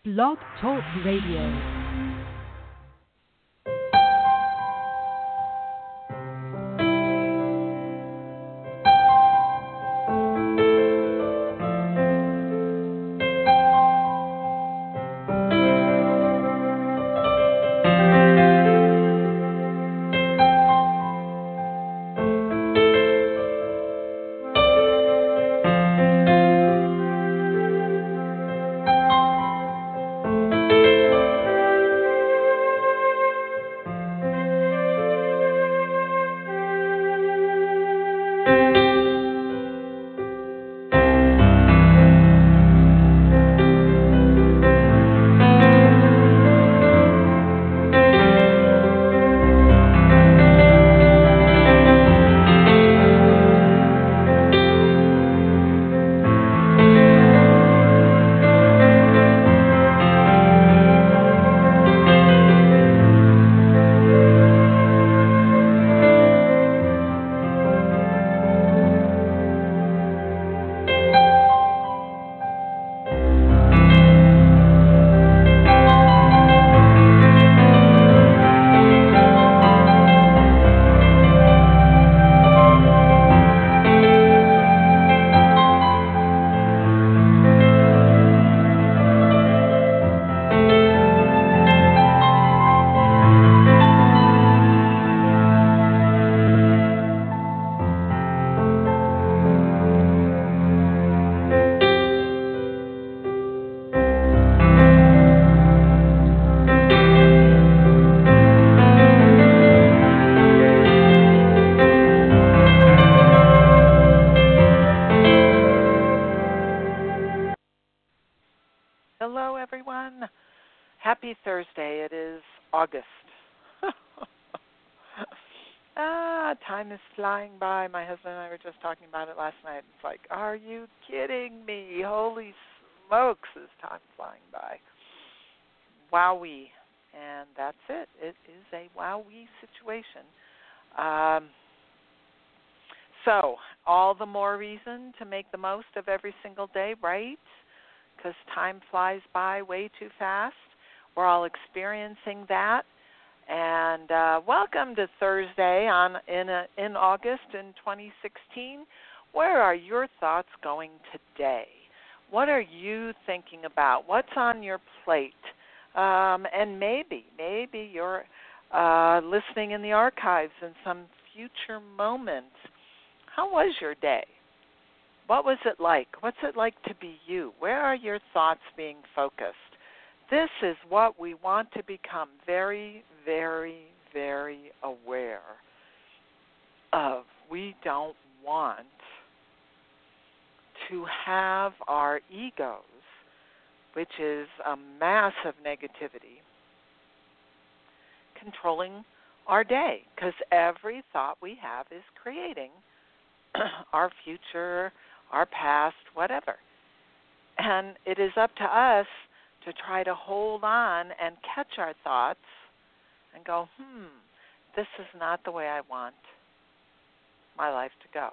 Blog Talk Radio. Happy Thursday. It is August. Time is flying by. My husband and I were just talking about it last night. It's like, are you kidding me? Holy smokes, is time flying by. Wowee. And that's it. It is a wowee situation. So, all the more reason to make the most of every single day, right? Because time flies by way too fast. We're all experiencing that. And welcome to Thursday in August in 2016. Where are your thoughts going today? What are you thinking about? What's on your plate? And maybe you're listening in the archives in some future moment. How was your day? What was it like? What's it like to be you? Where are your thoughts being focused? This is what we want to become very, very, very aware of. We don't want to have our egos, which is a massive negativity, controlling our day, because every thought we have is creating our future, our past, whatever. And it is up to us to try to hold on and catch our thoughts and go, this is not the way I want my life to go.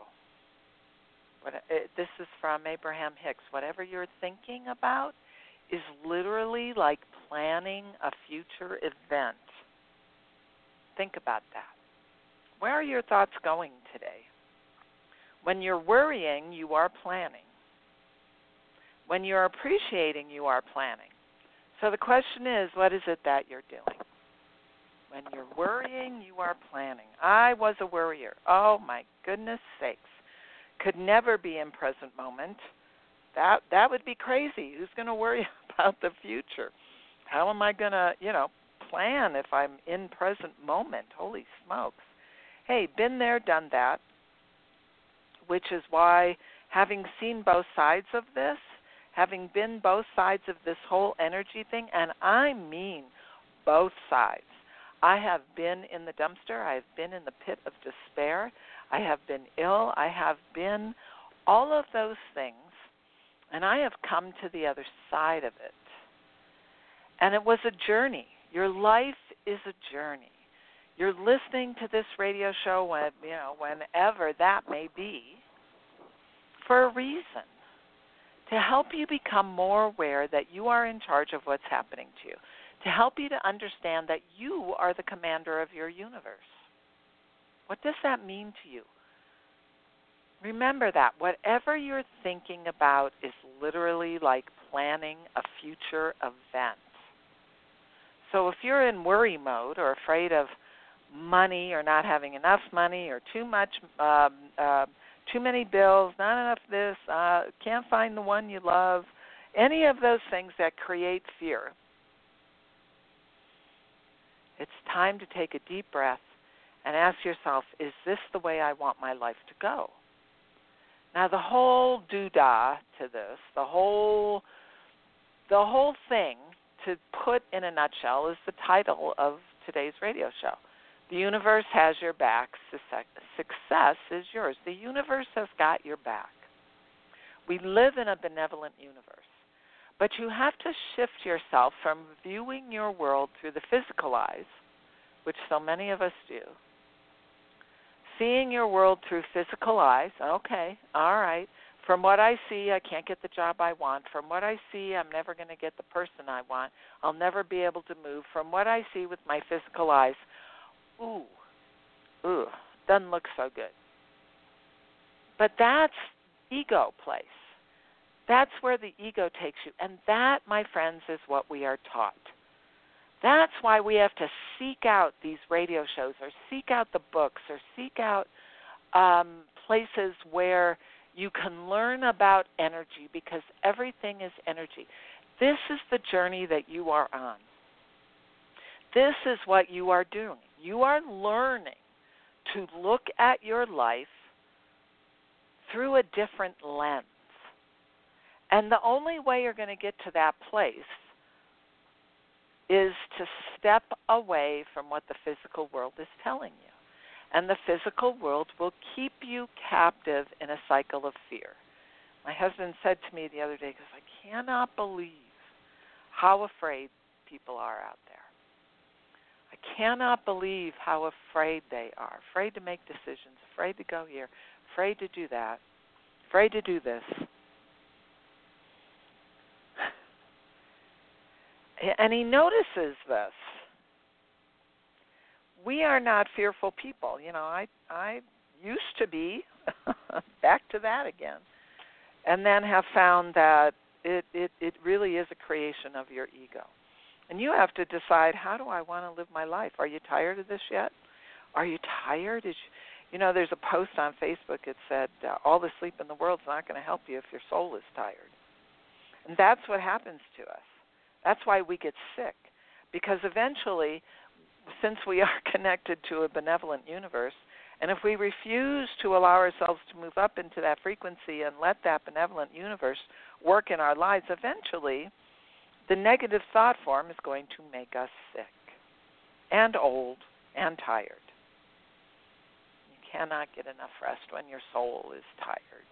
This is from Abraham Hicks. Whatever you're thinking about is literally like planning a future event. Think about that. Where are your thoughts going today? When you're worrying, you are planning. When you're appreciating, you are planning. So the question is, what is it that you're doing? When you're worrying, you are planning. I was a worrier. Oh, my goodness sakes. Could never be in present moment. That would be crazy. Who's going to worry about the future? How am I going to, plan if I'm in present moment? Holy smokes. Hey, been there, done that, which is why having seen both sides of this, having been both sides of this whole energy thing, and I mean both sides. I have been in the dumpster. I have been in the pit of despair. I have been ill. I have been all of those things, and I have come to the other side of it. And it was a journey. Your life is a journey. You're listening to this radio show whenever that may be, for a reason. to help you become more aware that you are in charge of what's happening to you, to help you to understand that you are the commander of your universe. What does that mean to you? Remember that whatever you're thinking about is literally like planning a future event. So if you're in worry mode or afraid of money or not having enough money or too many bills, not enough this, can't find the one you love, any of those things that create fear, it's time to take a deep breath and ask yourself, is this the way I want my life to go? Now, the whole doodah to this, the whole thing, to put in a nutshell, is the title of today's radio show. The universe has your back. Success is yours. The universe has got your back. We live in a benevolent universe. But you have to shift yourself from viewing your world through the physical eyes, which so many of us do. Seeing your world through physical eyes, okay, all right. From what I see, I can't get the job I want. From what I see, I'm never going to get the person I want. I'll never be able to move. From what I see with my physical eyes, doesn't look so good. But that's ego place. That's where the ego takes you. And that, my friends, is what we are taught. That's why we have to seek out these radio shows or seek out the books or seek out places where you can learn about energy, because everything is energy. This is the journey that you are on. This is what you are doing. You are learning to look at your life through a different lens. And the only way you're going to get to that place is to step away from what the physical world is telling you. And the physical world will keep you captive in a cycle of fear. My husband said to me the other day, because I cannot believe how afraid people are out there. I cannot believe how afraid they are, afraid to make decisions, afraid to go here, afraid to do that, afraid to do this. And he notices this. We are not fearful people. You know, I used to be, back to that again, and then have found that it really is a creation of your ego. And you have to decide, how do I want to live my life? Are you tired of this yet? Are you tired? You know, there's a post on Facebook. It said, all the sleep in the world's not going to help you if your soul is tired. And that's what happens to us. That's why we get sick. Because eventually, since we are connected to a benevolent universe, and if we refuse to allow ourselves to move up into that frequency and let that benevolent universe work in our lives, eventually the negative thought form is going to make us sick and old and tired. You cannot get enough rest when your soul is tired.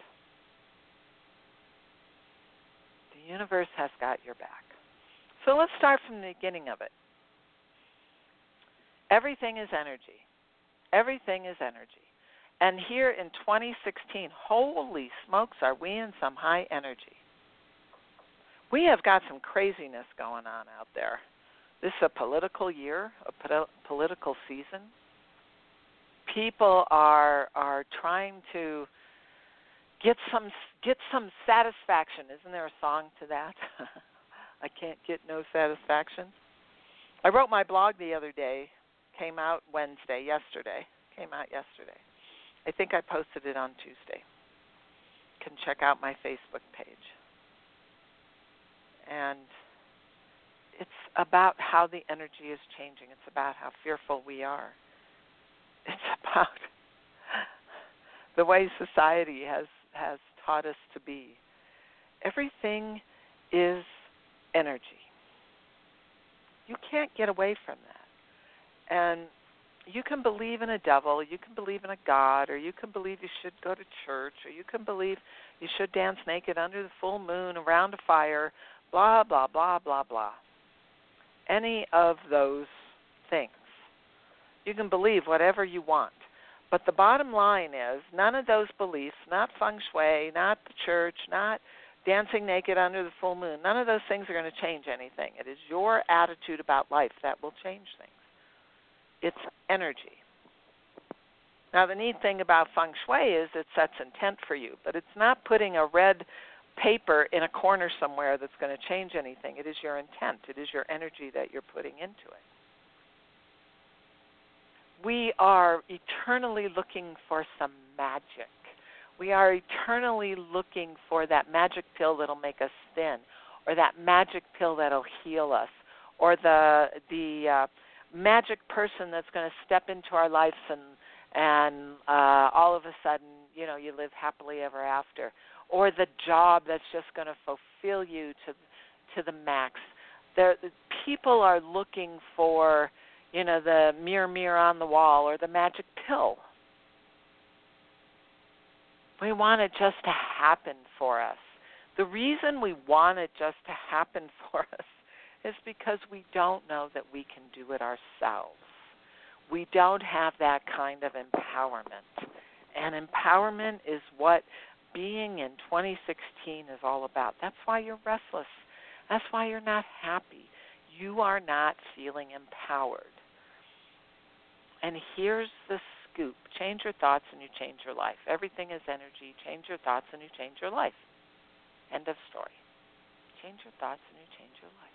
The universe has got your back. So let's start from the beginning of it. Everything is energy. Everything is energy. And here in 2016, holy smokes, are we in some high energy. We have got some craziness going on out there. This is a political year, a political season. People are trying to get some satisfaction. Isn't there a song to that? I can't get no satisfaction. I wrote my blog the other day. Came out yesterday. I think I posted it on Tuesday. You can check out my Facebook page. And it's about how the energy is changing. It's about how fearful we are. It's about the way society has taught us to be. Everything is energy. You can't get away from that. And you can believe in a devil, you can believe in a God, or you can believe you should go to church, or you can believe you should dance naked under the full moon around a fire, blah, blah, blah, blah, blah. Any of those things. You can believe whatever you want. But the bottom line is, none of those beliefs, not feng shui, not the church, not dancing naked under the full moon. None of those things are going to change anything. It is your attitude about life that will change things. It's energy. Now, the neat thing about feng shui is it sets intent for you, but it's not putting a red paper in a corner somewhere that's going to change anything. It is your intent. It is your energy that you're putting into it. We are eternally looking for some magic. We are eternally looking for that magic pill that'll make us thin, or that magic pill that'll heal us, or the magic person that's going to step into our lives and all of a sudden, you know, you live happily ever after, or the job that's just going to fulfill you to the max. People are looking for, you know, the mirror on the wall or the magic pill. We want it just to happen for us. The reason we want it just to happen for us is because we don't know that we can do it ourselves. We don't have that kind of empowerment. And empowerment is what being in 2016 is all about. That's why you're restless. That's why you're not happy. You are not feeling empowered. And here's the scoop. Change your thoughts and you change your life. Everything is energy. Change your thoughts and you change your life. End of story. Change your thoughts and you change your life.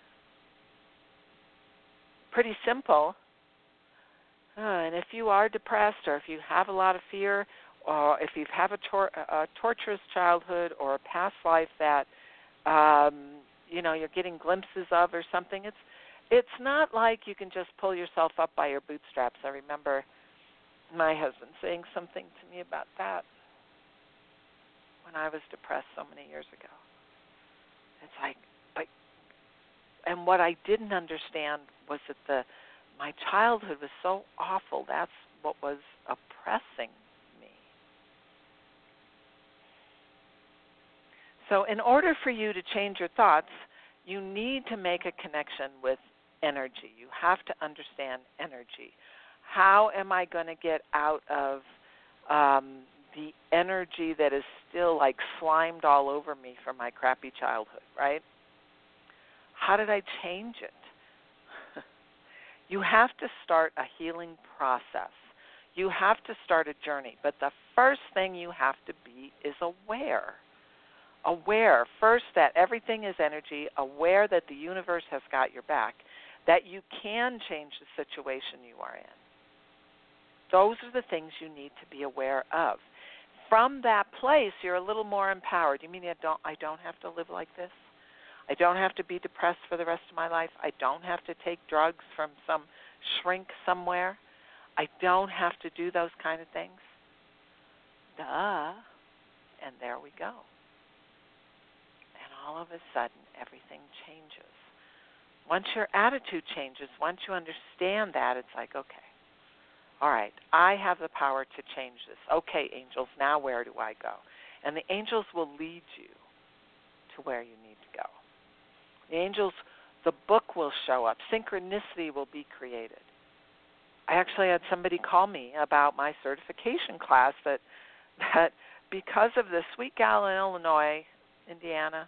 Pretty simple. And if you are depressed, or if you have a lot of fear, or if you've had a torturous childhood or a past life that you know, you're getting glimpses of or something, it's not like you can just pull yourself up by your bootstraps. I remember my husband saying something to me about that when I was depressed so many years ago. It's like, and what I didn't understand was that my childhood was so awful. That's what was oppressing me. So in order for you to change your thoughts, you need to make a connection with energy. You have to understand energy. How am I going to get out of the energy that is still like slimed all over me from my crappy childhood, right? How did I change it? You have to start a healing process. You have to start a journey. But the first thing you have to be is aware. Aware, first, that everything is energy, aware that the universe has got your back, that you can change the situation you are in. Those are the things you need to be aware of. From that place, you're a little more empowered. You mean I don't have to live like this? I don't have to be depressed for the rest of my life. I don't have to take drugs from some shrink somewhere. I don't have to do those kind of things. Duh. And there we go. And all of a sudden, everything changes. Once your attitude changes, once you understand that, it's like, okay, all right, I have the power to change this. Okay, angels, now where do I go? And the angels will lead you to where you need to go. The angels, the book will show up. Synchronicity will be created. I actually had somebody call me about my certification class that because of the sweet gal in Illinois, Indiana,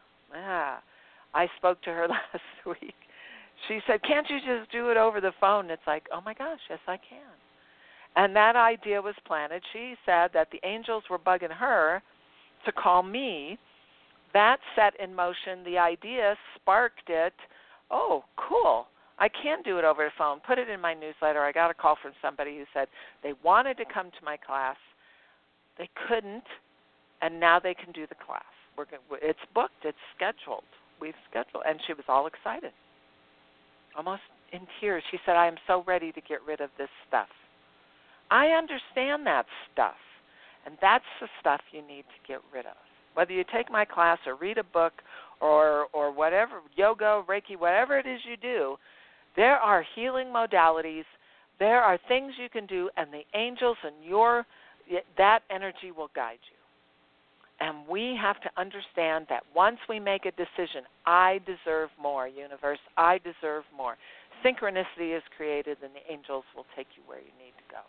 I spoke to her last week. She said, can't you just do it over the phone? It's like, oh my gosh, yes I can. And that idea was planted. She said that the angels were bugging her to call me. That set in motion the idea, sparked it. Oh, cool. I can do it over the phone. Put it in my newsletter. I got a call from somebody who said they wanted to come to my class. They couldn't, and now they can do the class. It's booked. It's scheduled. We've scheduled. And she was all excited, almost in tears. She said, I am so ready to get rid of this stuff. I understand that stuff, and that's the stuff you need to get rid of. Whether you take my class or read a book or whatever, yoga, Reiki, whatever it is you do, there are healing modalities. There are things you can do, and the angels and that energy will guide you. And we have to understand that once we make a decision, I deserve more, universe, I deserve more. Synchronicity is created, and the angels will take you where you need to go.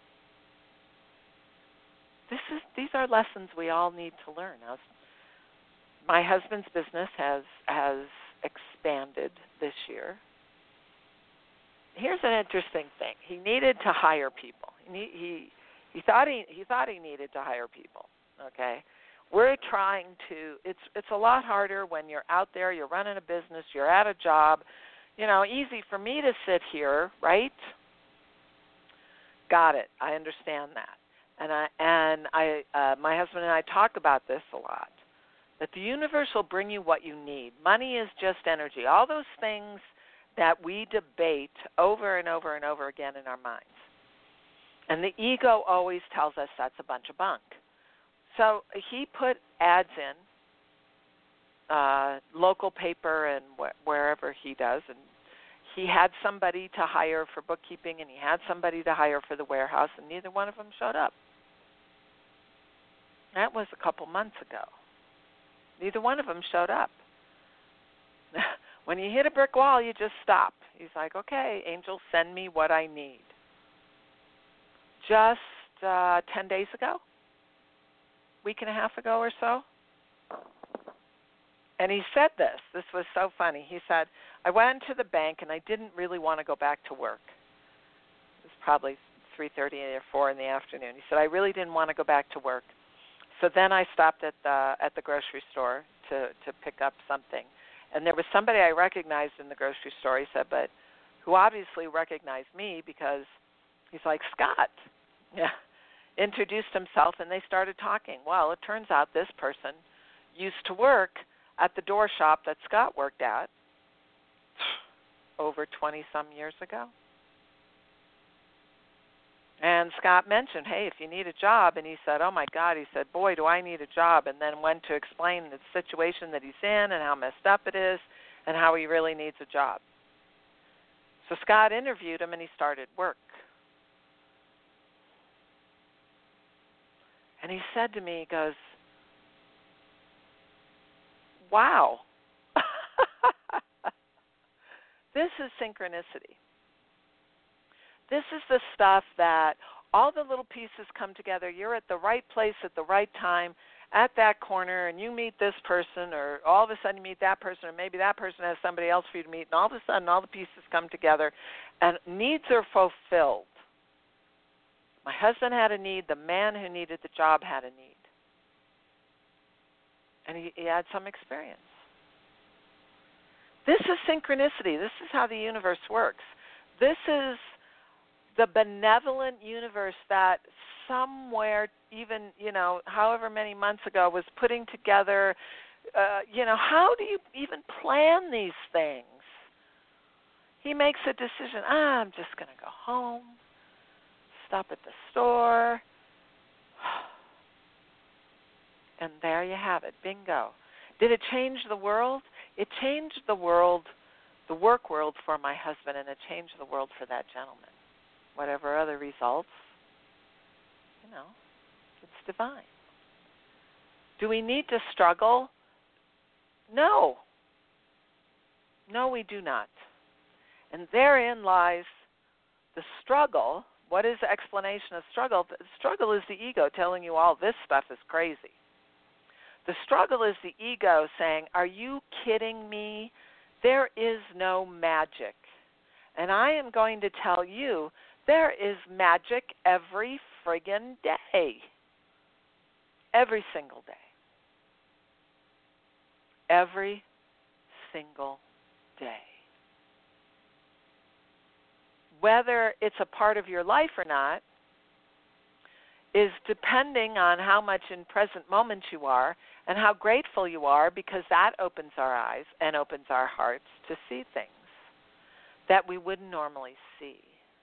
These are lessons we all need to learn. my husband's business has expanded this year. Here's an interesting thing. He needed to hire people. He thought he needed to hire people. Okay, we're trying to. It's a lot harder when you're out there. You're running a business. You're at a job. Easy for me to sit here, right? Got it. I understand that. And my husband and I talk about this a lot. That the universe will bring you what you need. Money is just energy. All those things that we debate over and over and over again in our minds. And the ego always tells us that's a bunch of bunk. So he put ads in, local paper and wherever he does, and he had somebody to hire for bookkeeping and he had somebody to hire for the warehouse, and neither one of them showed up. That was a couple months ago. Neither one of them showed up. When you hit a brick wall, you just stop. He's like, okay, angels, send me what I need. Just 10 days ago, week and a half ago or so, and he said this. This was so funny. He said, I went to the bank and I didn't really want to go back to work. It was probably 3:30 or 4 in the afternoon. He said, I really didn't want to go back to work. So then I stopped at the grocery store to pick up something. And there was somebody I recognized in the grocery store, he said, but who obviously recognized me because he's like, Scott. Yeah. Introduced himself, and they started talking. Well, it turns out this person used to work at the door shop that Scott worked at over 20-some years ago. And Scott mentioned, hey, if you need a job, and he said, oh, my God, he said, boy, do I need a job, and then went to explain the situation that he's in and how messed up it is and how he really needs a job. So Scott interviewed him, and he started work. And he said to me, he goes, wow, this is synchronicity. This is the stuff that all the little pieces come together. You're at the right place at the right time at that corner, and you meet this person, or all of a sudden you meet that person, or maybe that person has somebody else for you to meet, and all of a sudden all the pieces come together, and needs are fulfilled. My husband had a need. The man who needed the job had a need. And he had some experience. This is synchronicity. This is how the universe works. This is the benevolent universe that somewhere, even, however many months ago, was putting together, how do you even plan these things? He makes a decision. I'm just going to go home, stop at the store, and there you have it. Bingo. Did it change the world? It changed the world, the work world for my husband, and it changed the world for that gentleman. Whatever other results, it's divine. Do we need to struggle? No. No, we do not. And therein lies the struggle. What is the explanation of struggle? The struggle is the ego telling you all this stuff is crazy. The struggle is the ego saying, are you kidding me? There is no magic. And I am going to tell you, there is magic every friggin' day. Every single day. Every single day. Whether it's a part of your life or not is depending on how much in present moment you are and how grateful you are, because that opens our eyes and opens our hearts to see things that we wouldn't normally see.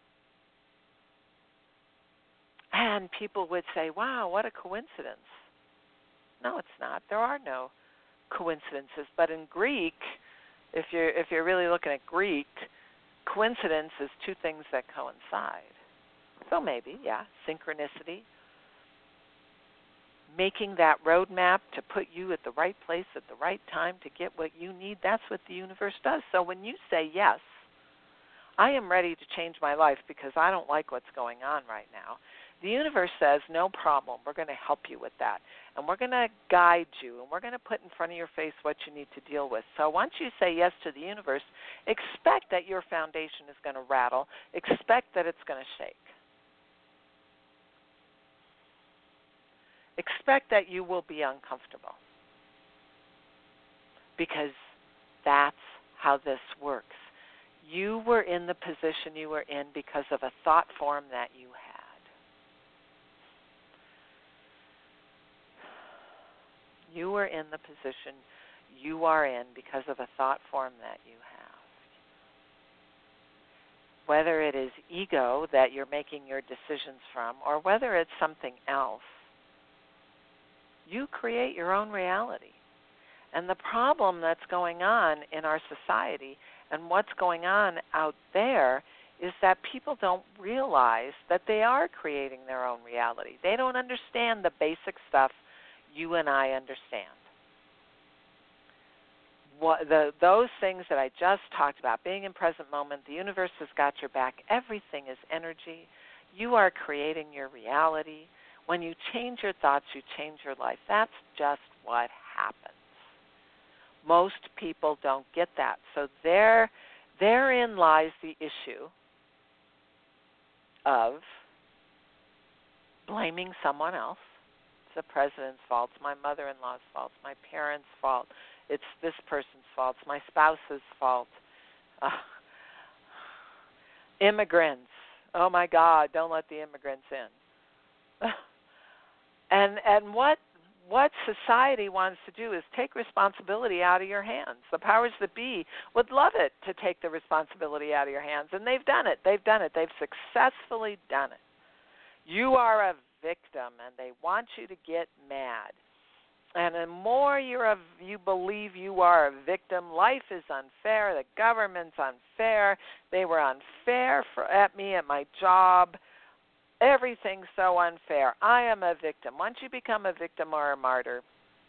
And people would say, wow, what a coincidence. No, it's not. There are no coincidences. But in Greek, if you're really looking at Greek, coincidence is two things that coincide. So maybe, yeah, synchronicity. Making that roadmap to put you at the right place at the right time to get what you need, that's what the universe does. So when you say, yes, I am ready to change my life because I don't like what's going on right now, The universe says, no problem, we're going to help you with that. And we're going to guide you, and we're going to put in front of your face what you need to deal with. So once you say yes to the universe, expect that your foundation is going to rattle. Expect that it's going to shake. Expect that you will be uncomfortable. Because that's how this works. You were in the position you were in because of a thought form that you had. You were in the position you are in because of a thought form that you have. Whether it is ego that you're making your decisions from, or whether it's something else, you create your own reality. And the problem that's going on in our society and what's going on out there is that people don't realize that they are creating their own reality. They don't understand the basic stuff you and I understand. Those things that I just talked about, being in present moment, the universe has got your back, everything is energy. You are creating your reality. When you change your thoughts, you change your life. That's just what happens. Most people don't get that. So therein lies the issue of blaming someone else. It's the president's fault. It's my mother-in-law's fault. It's my parents' fault. It's this person's fault. It's my spouse's fault. Immigrants. Oh, my God, don't let the immigrants in. And what society wants to do is take responsibility out of your hands. The powers that be would love it to take the responsibility out of your hands, and they've done it. They've done it. They've successfully done it. You are a victim, and they want you to get mad. And the more you believe you are a victim, life is unfair, the government's unfair, they were unfair at me at my job, everything's so unfair. I am a victim. Once you become a victim or a martyr,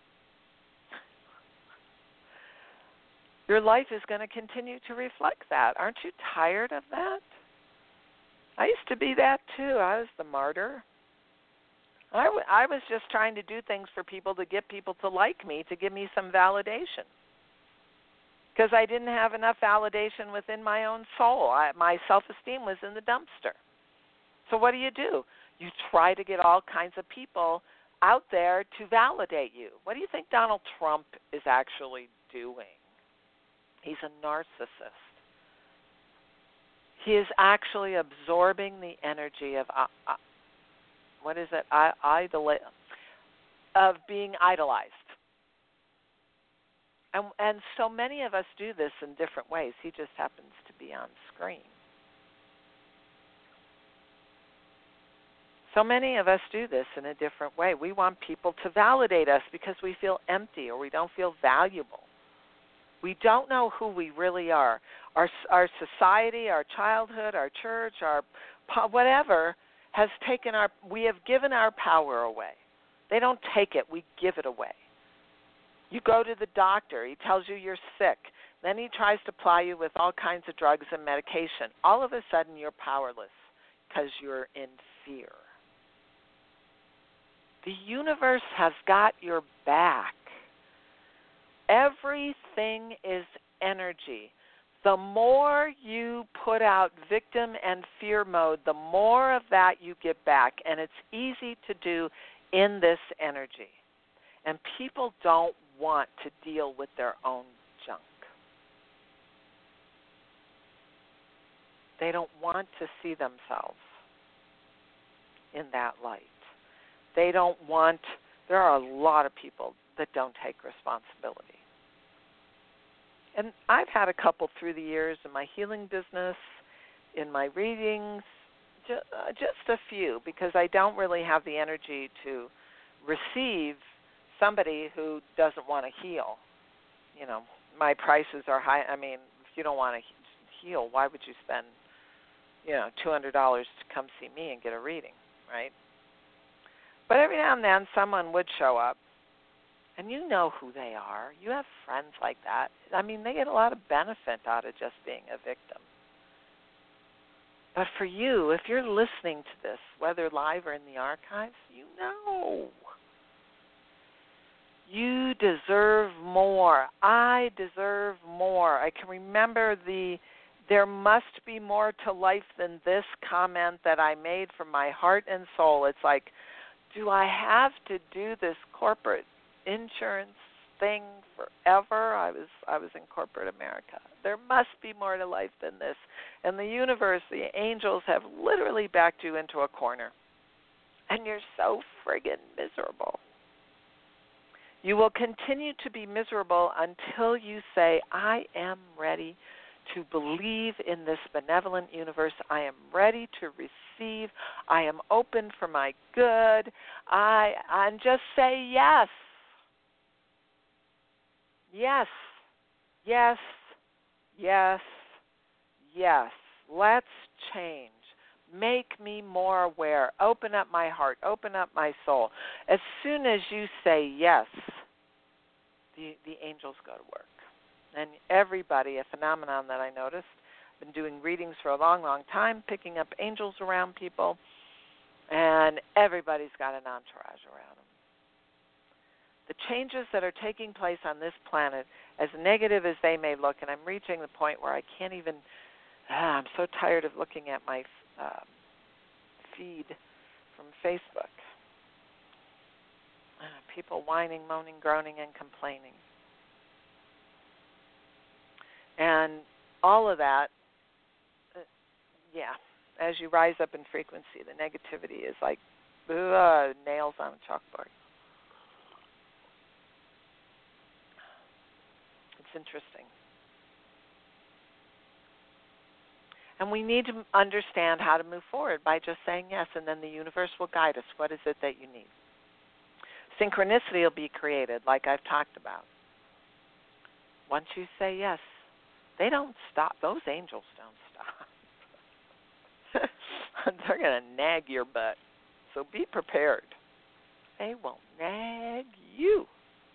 your life is going to continue to reflect that. Aren't you tired of that? I used to be that too. I was the martyr. I was just trying to do things for people to get people to like me, to give me some validation. Because I didn't have enough validation within my own soul. My self-esteem was in the dumpster. So what do? You try to get all kinds of people out there to validate you. What do you think Donald Trump is actually doing? He's a narcissist. He is actually absorbing the energy of of being idolized. And so many of us do this in different ways. He just happens to be on screen. So many of us do this in a different way. We want people to validate us because we feel empty or we don't feel valuable. We don't know who we really are. Our society, our childhood, our church, our whatever has we have given our power away. They don't take it, we give it away. You go to the doctor, he tells you you're sick. Then he tries to ply you with all kinds of drugs and medication. All of a sudden you're powerless because you're in fear. The universe has got your back. Everything is energy. The more you put out victim and fear mode, the more of that you get back. And it's easy to do in this energy. And people don't want to deal with their own junk. They don't want to see themselves in that light. There are a lot of people that don't take responsibility. And I've had a couple through the years in my healing business, in my readings, just a few, because I don't really have the energy to receive somebody who doesn't want to heal. You know, my prices are high. I mean, if you don't want to heal, why would you spend, $200 to come see me and get a reading, right? But every now and then someone would show up, and you know who they are. You have friends like that. I mean, they get a lot of benefit out of just being a victim. But for you, if you're listening to this, whether live or in the archives, you know. You deserve more. I deserve more. I can remember there must be more to life than this comment that I made from my heart and soul. It's like, do I have to do this corporate insurance thing forever? I was in corporate America. There must be more to life than this. And the universe, the angels have literally backed you into a corner. And you're so friggin' miserable. You will continue to be miserable until you say, I am ready to believe in this benevolent universe. I am ready to receive. I am open for my good. And just say yes. Yes. Yes. Yes. Yes. Let's change. Make me more aware. Open up my heart. Open up my soul. As soon as you say yes, the angels go to work. And everybody, a phenomenon that I noticed, been doing readings for a long, long time, picking up angels around people, and everybody's got an entourage around them. The changes that are taking place on this planet, as negative as they may look, and I'm reaching the point where I can't even, I'm so tired of looking at my feed from Facebook. People whining, moaning, groaning, and complaining. And all of that, as you rise up in frequency, the negativity is like nails on a chalkboard. It's interesting. And we need to understand how to move forward by just saying yes, and then the universe will guide us. What is it that you need? Synchronicity will be created, like I've talked about. Once you say yes, they don't stop. Those angels don't stop. They're going to nag your butt. So be prepared. They will nag you.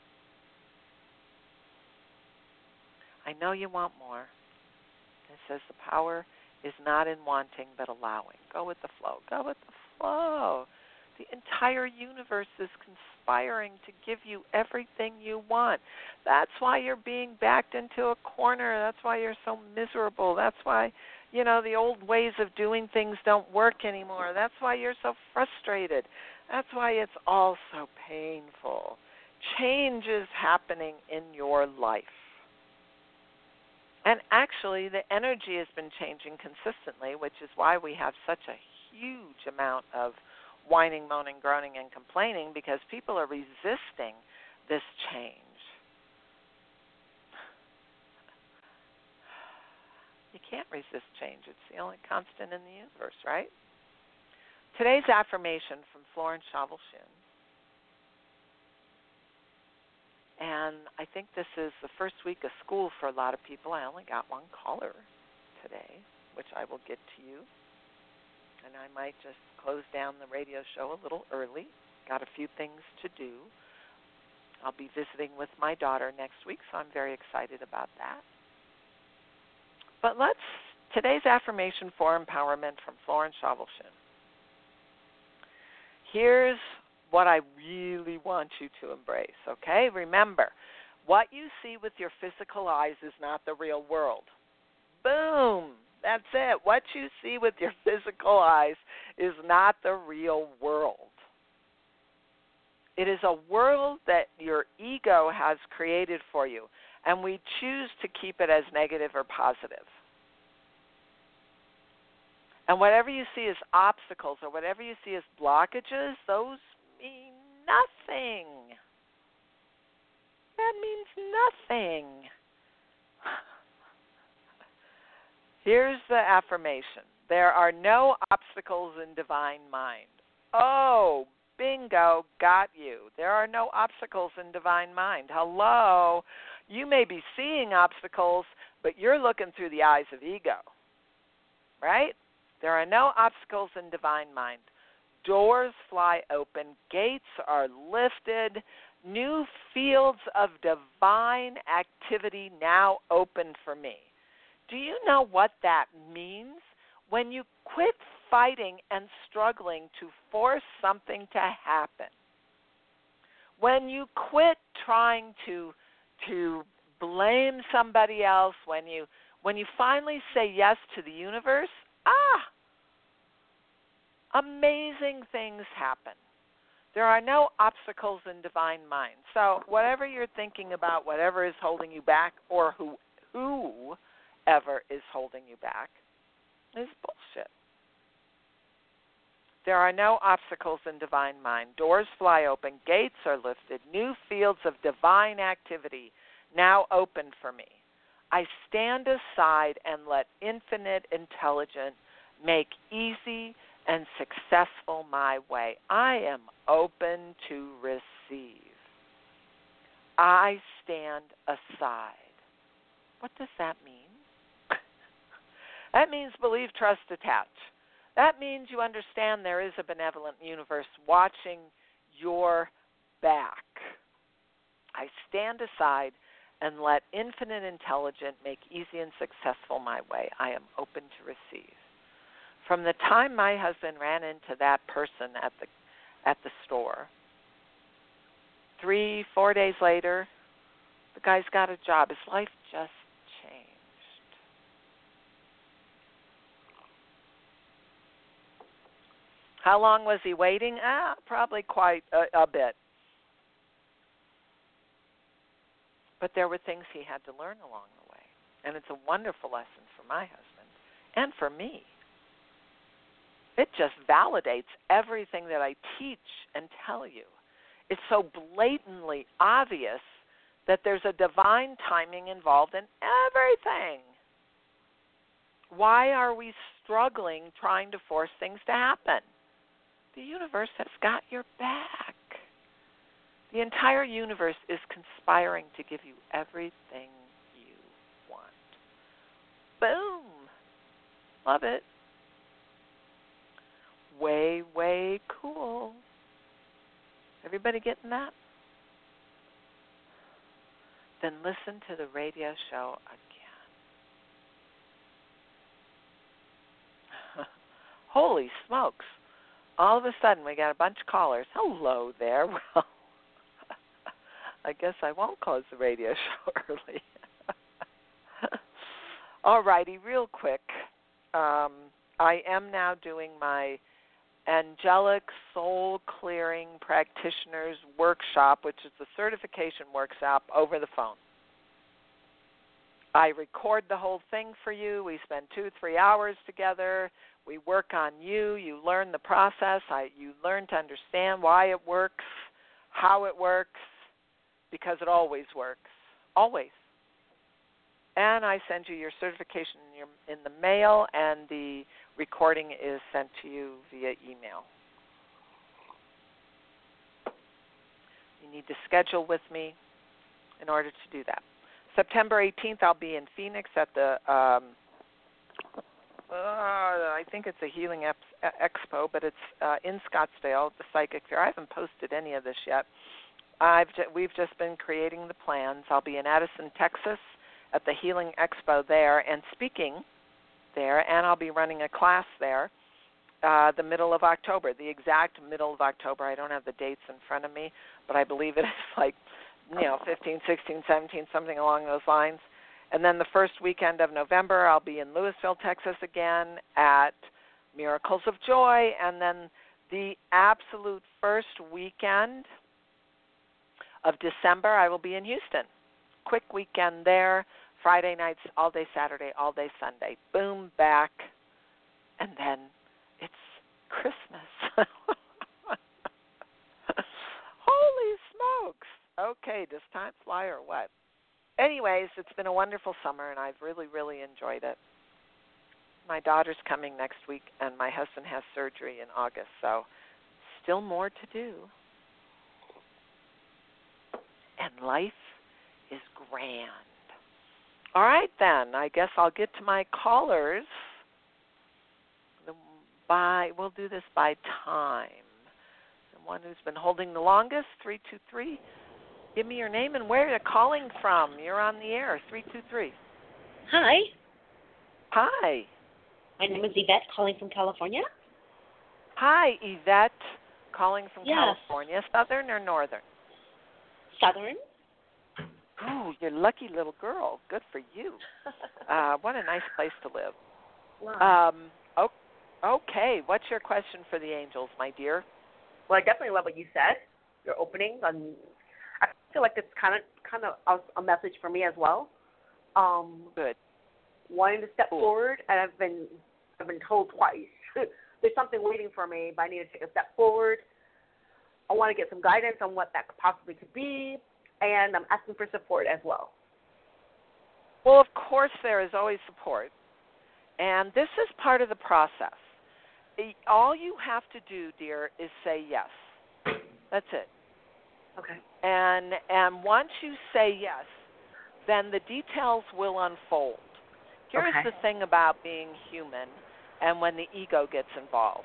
I know you want more. It says the power is not in wanting but allowing. Go with the flow. Go with the flow. The entire universe is conspiring to give you everything you want. That's why you're being backed into a corner. That's why you're so miserable. That's why, the old ways of doing things don't work anymore. That's why you're so frustrated. That's why it's all so painful. Change is happening in your life. And actually, the energy has been changing consistently, which is why we have such a huge amount of whining, moaning, groaning, and complaining, because people are resisting this change. You can't resist change. It's the only constant in the universe, right? Today's affirmation from Florence Scovel Shinn. And I think this is the first week of school for a lot of people. I only got one caller today, which I will get to you. And I might just close down the radio show a little early. Got a few things to do. I'll be visiting with my daughter next week, so I'm very excited about that. But today's affirmation for empowerment from Florence Scovel Shinn. Here's what I really want you to embrace, okay? Remember, what you see with your physical eyes is not the real world. Boom! That's it. What you see with your physical eyes is not the real world. It is a world that your ego has created for you, and we choose to keep it as negative or positive. And whatever you see as obstacles or whatever you see as blockages, those mean nothing. That means nothing. Here's the affirmation. There are no obstacles in divine mind. Oh, bingo, got you. There are no obstacles in divine mind. Hello. You may be seeing obstacles, but you're looking through the eyes of ego. Right? There are no obstacles in divine mind. Doors fly open. Gates are lifted. New fields of divine activity now open for me. Do you know what that means? when you quit fighting and struggling to force something to happen, when you quit trying to blame somebody else, when you finally say yes to the universe, amazing things happen. There are no obstacles in divine mind. So whatever you're thinking about, whatever is holding you back, or whoever is holding you back, is bullshit. There are no obstacles in divine mind. Doors fly open, gates are lifted, new fields of divine activity now open for me. I stand aside and let infinite intelligence make easy and successful my way. I am open to receive. I stand aside. What does that mean? That means believe, trust, attach. That means you understand there is a benevolent universe watching your back. I stand aside and let infinite intelligence make easy and successful my way. I am open to receive. From the time my husband ran into that person at the store, 3-4 days later, the guy's got a job. His life just changed. How long was he waiting? Probably quite a bit. But there were things he had to learn along the way. And it's a wonderful lesson for my husband and for me. It just validates everything that I teach and tell you. It's so blatantly obvious that there's a divine timing involved in everything. Why are we struggling trying to force things to happen? The universe has got your back. The entire universe is conspiring to give you everything you want. Boom. Love it. Way, way cool. Everybody getting that? Then listen to the radio show again. Holy smokes. All of a sudden, we got a bunch of callers. Hello there. Well, I guess I won't close the radio show early. All righty, real quick. I am now doing my Angelic Soul Clearing Practitioners Workshop, which is the certification workshop, over the phone. I record the whole thing for you. We spend 2-3 hours together. We work on you. You learn the process. You learn to understand why it works, how it works, because it always works. Always. And I send you your certification in the mail, and the recording is sent to you via email. You need to schedule with me in order to do that. September 18th, I'll be in Phoenix at the, I think it's a Healing Expo, but it's in Scottsdale, the Psychic Fair. I haven't posted any of this yet. We've just been creating the plans. I'll be in Addison, Texas, at the Healing Expo there and speaking there, and I'll be running a class there the middle of October, the exact middle of October. I don't have the dates in front of me, but I believe it is like, 15, 16, 17, something along those lines. And then the first weekend of November, I'll be in Louisville, Texas again at Miracles of Joy, and then the absolute first weekend of December, I will be in Houston. Quick weekend there, Friday nights, all day Saturday, all day Sunday. Boom, back, and then it's Christmas. Holy smokes. Okay, does time fly or what? Anyways, it's been a wonderful summer, and I've really, really enjoyed it. My daughter's coming next week, and my husband has surgery in August, so still more to do. And life is grand. All right, then. I guess I'll get to my callers. We'll do this by time. The one who's been holding the longest, 323. Give me your name and where you're calling from. You're on the air, 323. Hi. Hi. My name is Yvette, calling from California. Hi, Yvette, calling from Yes. California. Southern or northern? Southern. Ooh, you're a lucky little girl. Good for you. What a nice place to live. Wow. Okay, what's your question for the angels, my dear? Well, I definitely love what you said. Your opening on. I feel like it's kind of a message for me as well. Good. Wanting to step Cool. forward, and I've been told twice. There's something waiting for me, but I need to take a step forward. I want to get some guidance on what that possibly could be, and I'm asking for support as well. Well, of course, there is always support, and this is part of the process. All you have to do, dear, is say yes. That's it. Okay. And once you say yes, then the details will unfold. Here's Okay. the thing about being human and when the ego gets involved.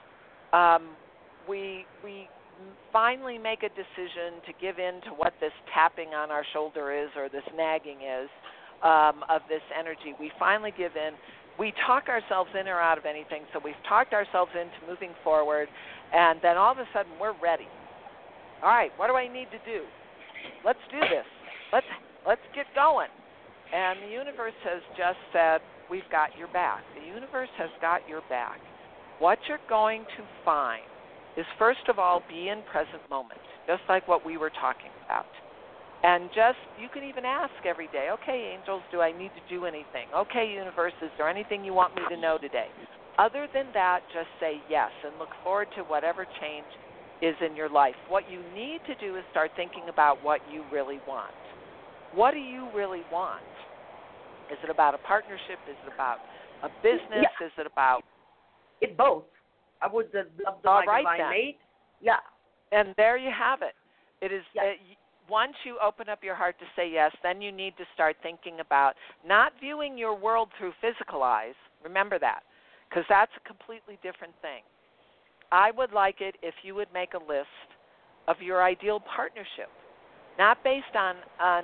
We finally make a decision to give in to what this tapping on our shoulder is or this nagging is of this energy. We finally give in. We talk ourselves in or out of anything, so we've talked ourselves into moving forward, and then all of a sudden we're ready. All right, what do I need to do? Let's do this. Let's get going. And the universe has just said, we've got your back. The universe has got your back. What you're going to find is, first of all, be in present moment, just like what we were talking about. And you can even ask every day, okay, angels, do I need to do anything? Okay, universe, is there anything you want me to know today? Other than that, just say yes and look forward to whatever change is in your life. What you need to do is start thinking about what you really want. What do you really want? Is it about a partnership? Is it about a business? Yeah. Is it about... It's both. I would love the divine mate. Yeah. And there you have it. It is... Yes. Once you open up your heart to say yes, then you need to start thinking about not viewing your world through physical eyes. Remember that, because that's a completely different thing. I would like it if you would make a list of your ideal partnership, not based on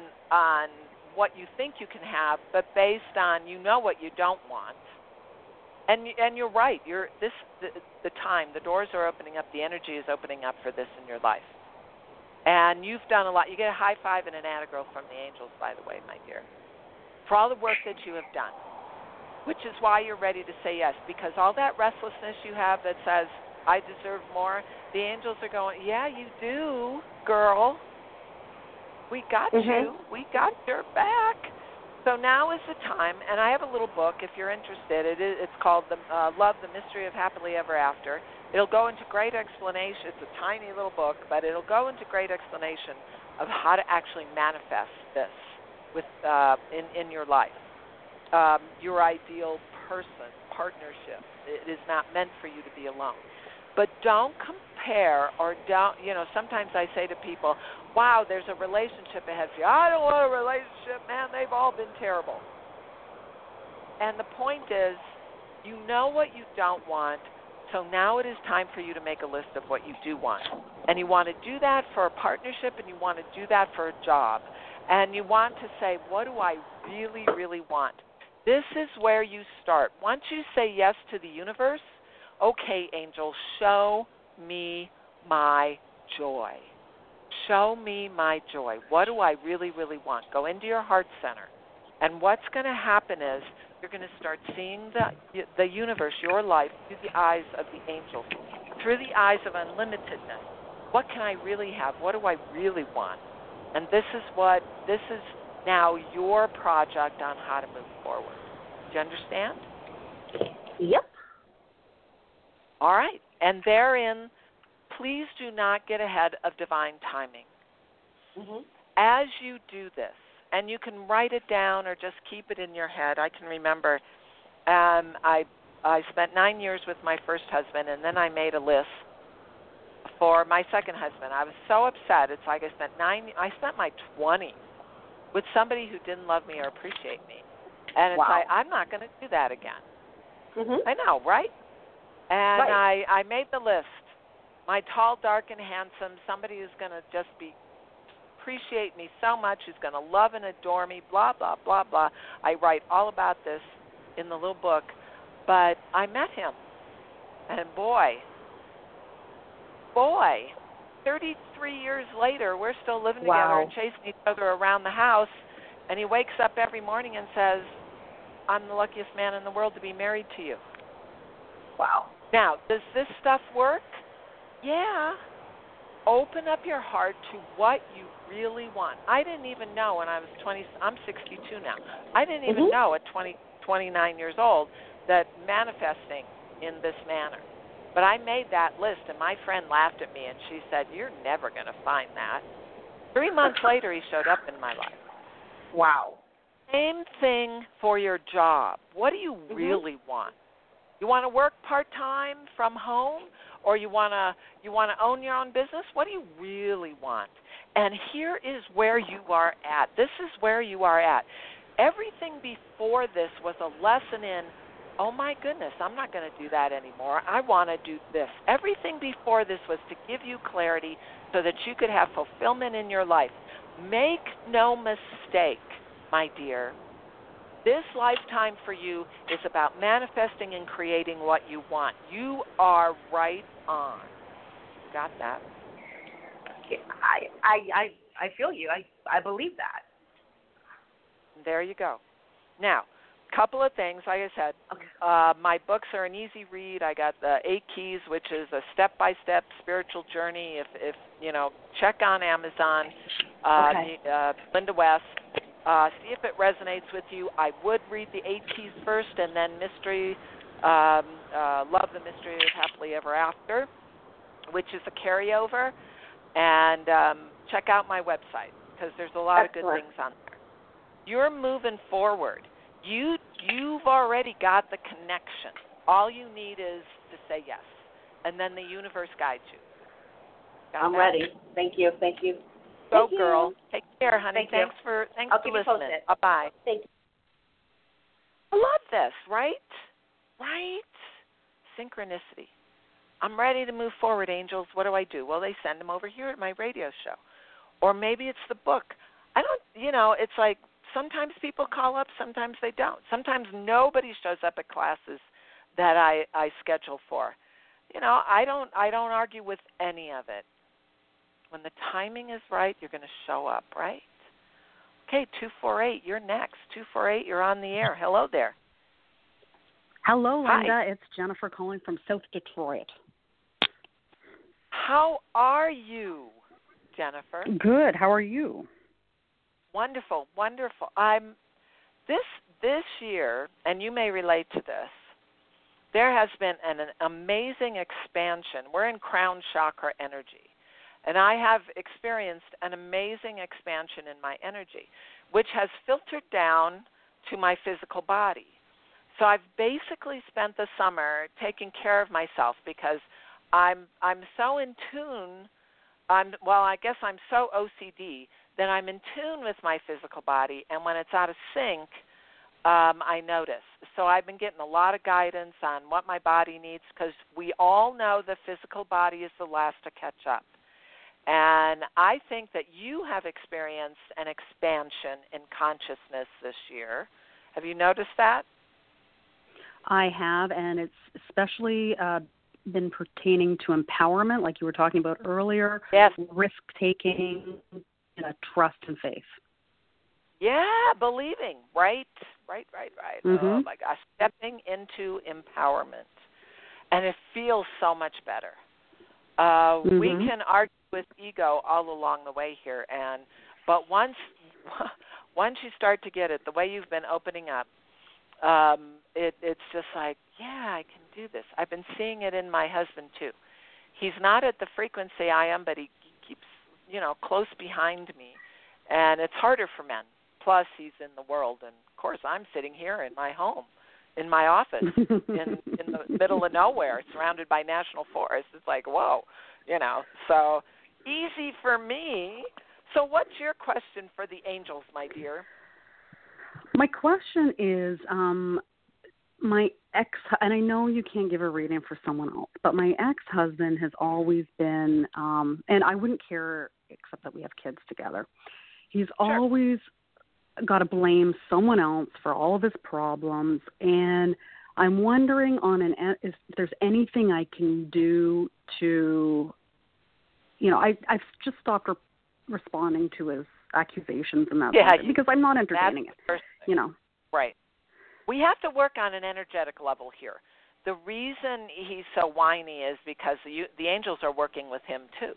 what you think you can have, but based on what you don't want. And you're right. The doors are opening up. The energy is opening up for this in your life. And you've done a lot. You get a high five and an Attagirl from the angels, by the way, my dear, for all the work that you have done, which is why you're ready to say yes, because all that restlessness you have that says, I deserve more, the angels are going, yeah, you do, girl. We got you. We got your back. So now is the time, and I have a little book, if you're interested. It's called Love, the Mystery of Happily Ever After. It'll go into great explanation. It's a tiny little book, but it'll go into great explanation of how to actually manifest this with in your life. Your ideal person, partnership. It is not meant for you to be alone. But don't compare or don't, sometimes I say to people, wow, there's a relationship ahead for you. I don't want a relationship, man. They've all been terrible. And the point is, you know what you don't want, so now it is time for you to make a list of what you do want. And you want to do that for a partnership, and you want to do that for a job. And you want to say, what do I really, really want? This is where you start. Once you say yes to the universe, okay, angel, show me my joy. Show me my joy. What do I really, really want? Go into your heart center. And what's going to happen is you're going to start seeing the universe, your life, through the eyes of the angels, through the eyes of unlimitedness. What can I really have? What do I really want? And this is now your project on how to move forward. Do you understand? Yep. All right. And therein, please do not get ahead of divine timing. Mm-hmm. As you do this, and you can write it down or just keep it in your head. I can remember I spent 9 years with my first husband, and then I made a list for my second husband. I was so upset. It's like I spent my 20s with somebody who didn't love me or appreciate me. And it's like, I'm not going to do that again. Mm-hmm. I know, right? And right. I made the list. My tall, dark, and handsome, somebody who's going to just appreciate me so much, who's going to love and adore me, blah, blah, blah, blah. I write all about this in the little book. But I met him, and boy, 33 years later, we're still living together and chasing each other around the house, and he wakes up every morning and says, I'm the luckiest man in the world to be married to you. Wow. Now, does this stuff work? Yeah. Open up your heart to what you really want. I didn't even know when I was 20, I'm 62 now. I didn't even know at 29 years old that manifesting in this manner. But I made that list, and my friend laughed at me, and she said, you're never going to find that. 3 months later, he showed up in my life. Wow. Same thing for your job. What do you really want? You want to work part-time from home, or you want to own your own business? What do you really want? And here is where you are at. This is where you are at. Everything before this was a lesson in, oh my goodness, I'm not going to do that anymore. I want to do this. Everything before this was to give you clarity so that you could have fulfillment in your life. Make no mistake, my dear, this lifetime for you is about manifesting and creating what you want. You are right on. Got that? I feel you. I believe that. There you go. Now, couple of things. Like I said, my books are an easy read. I got the 8 Keys, which is a step-by-step spiritual journey. If you know, check on Amazon, Linda West. See if it resonates with you. I would read the 8 Keys first, and then Mystery, Love the Mystery of Happily Ever After, which is a carryover. And check out my website, because there's a lot of good things on there. You're moving forward. You've already got the connection. All you need is to say yes, and then the universe guides you. I'm ready. Thank you. Go, girl. Take care, honey. Thanks for listening. Bye-bye. Thank you. I love this, right? Right? Synchronicity. I'm ready to move forward, angels. What do? Well, they send them over here at my radio show. Or maybe it's the book. I don't, it's like sometimes people call up, sometimes they don't. Sometimes nobody shows up at classes that I schedule for. I don't argue with any of it. When the timing is right, you're going to show up, right? Okay, 248, you're next. 248, you're on the air. Hello there. Hello, Linda. Hi. It's Jennifer calling from South Detroit. How are you, Jennifer? Good. How are you? Wonderful, wonderful. This year, and you may relate to this, there has been an amazing expansion. We're in crown chakra energy. And I have experienced an amazing expansion in my energy, which has filtered down to my physical body. So I've basically spent the summer taking care of myself because I'm so in tune. I guess I'm so OCD that I'm in tune with my physical body, and when it's out of sync, I notice. So I've been getting a lot of guidance on what my body needs, because we all know the physical body is the last to catch up. And I think that you have experienced an expansion in consciousness this year. Have you noticed that? I have, and it's especially been pertaining to empowerment, like you were talking about earlier. Yes. Risk-taking, trust and faith. Yeah, believing. Right. Mm-hmm. Oh, my gosh. Stepping into empowerment. And it feels so much better. We can argue with ego all along the way here, but once you start to get it, the way you've been opening up, it's just like, yeah, I can do this. I've been seeing it in my husband too. He's not at the frequency I am, but he keeps, close behind me, and it's harder for men. Plus, he's in the world, and of course, I'm sitting here in my home, in my office, in the middle of nowhere, surrounded by national forests. It's like, whoa, So easy for me. So what's your question for the angels, my dear? My question is, my ex, and I know you can't give a reading for someone else, but my ex-husband has always been, and I wouldn't care except that we have kids together. He's always got to blame someone else for all of his problems, and I'm wondering if there's anything I can do to, I've just stopped responding to his accusations and that sort of thing, because I'm not entertaining it. Right. We have to work on an energetic level here. The reason he's so whiny is because the angels are working with him too.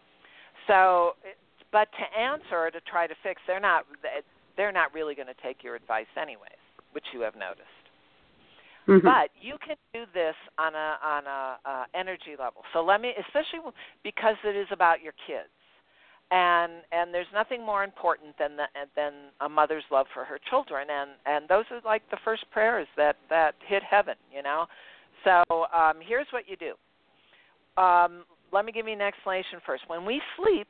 So, but to answer or to try to fix, they're not really going to take your advice anyways, which you have noticed. Mm-hmm. But you can do this on a energy level. So especially because it is about your kids, and there's nothing more important than a mother's love for her children, and those are like the first prayers that hit heaven, So here's what you do. Let me give you an explanation first. When we sleep,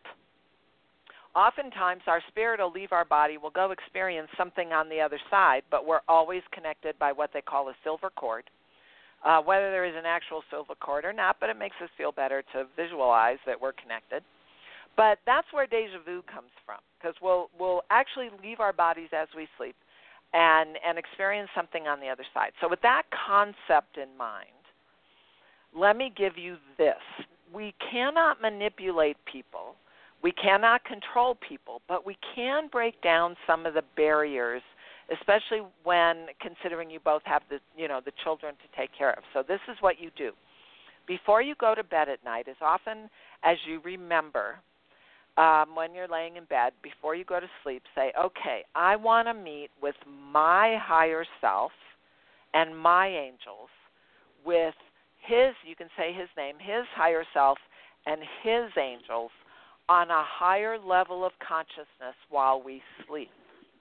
oftentimes our spirit will leave our body, we'll go experience something on the other side, but we're always connected by what they call a silver cord. Whether there is an actual silver cord or not, but it makes us feel better to visualize that we're connected. But that's where deja vu comes from, because we'll actually leave our bodies as we sleep and experience something on the other side. So with that concept in mind, let me give you this. We cannot manipulate people. We cannot control people, but we can break down some of the barriers, especially when considering you both have the children to take care of. So this is what you do. Before you go to bed at night, as often as you remember, when you're laying in bed, before you go to sleep, say, okay, I want to meet with my higher self and my angels with you can say his name, his higher self and his angels on a higher level of consciousness while we sleep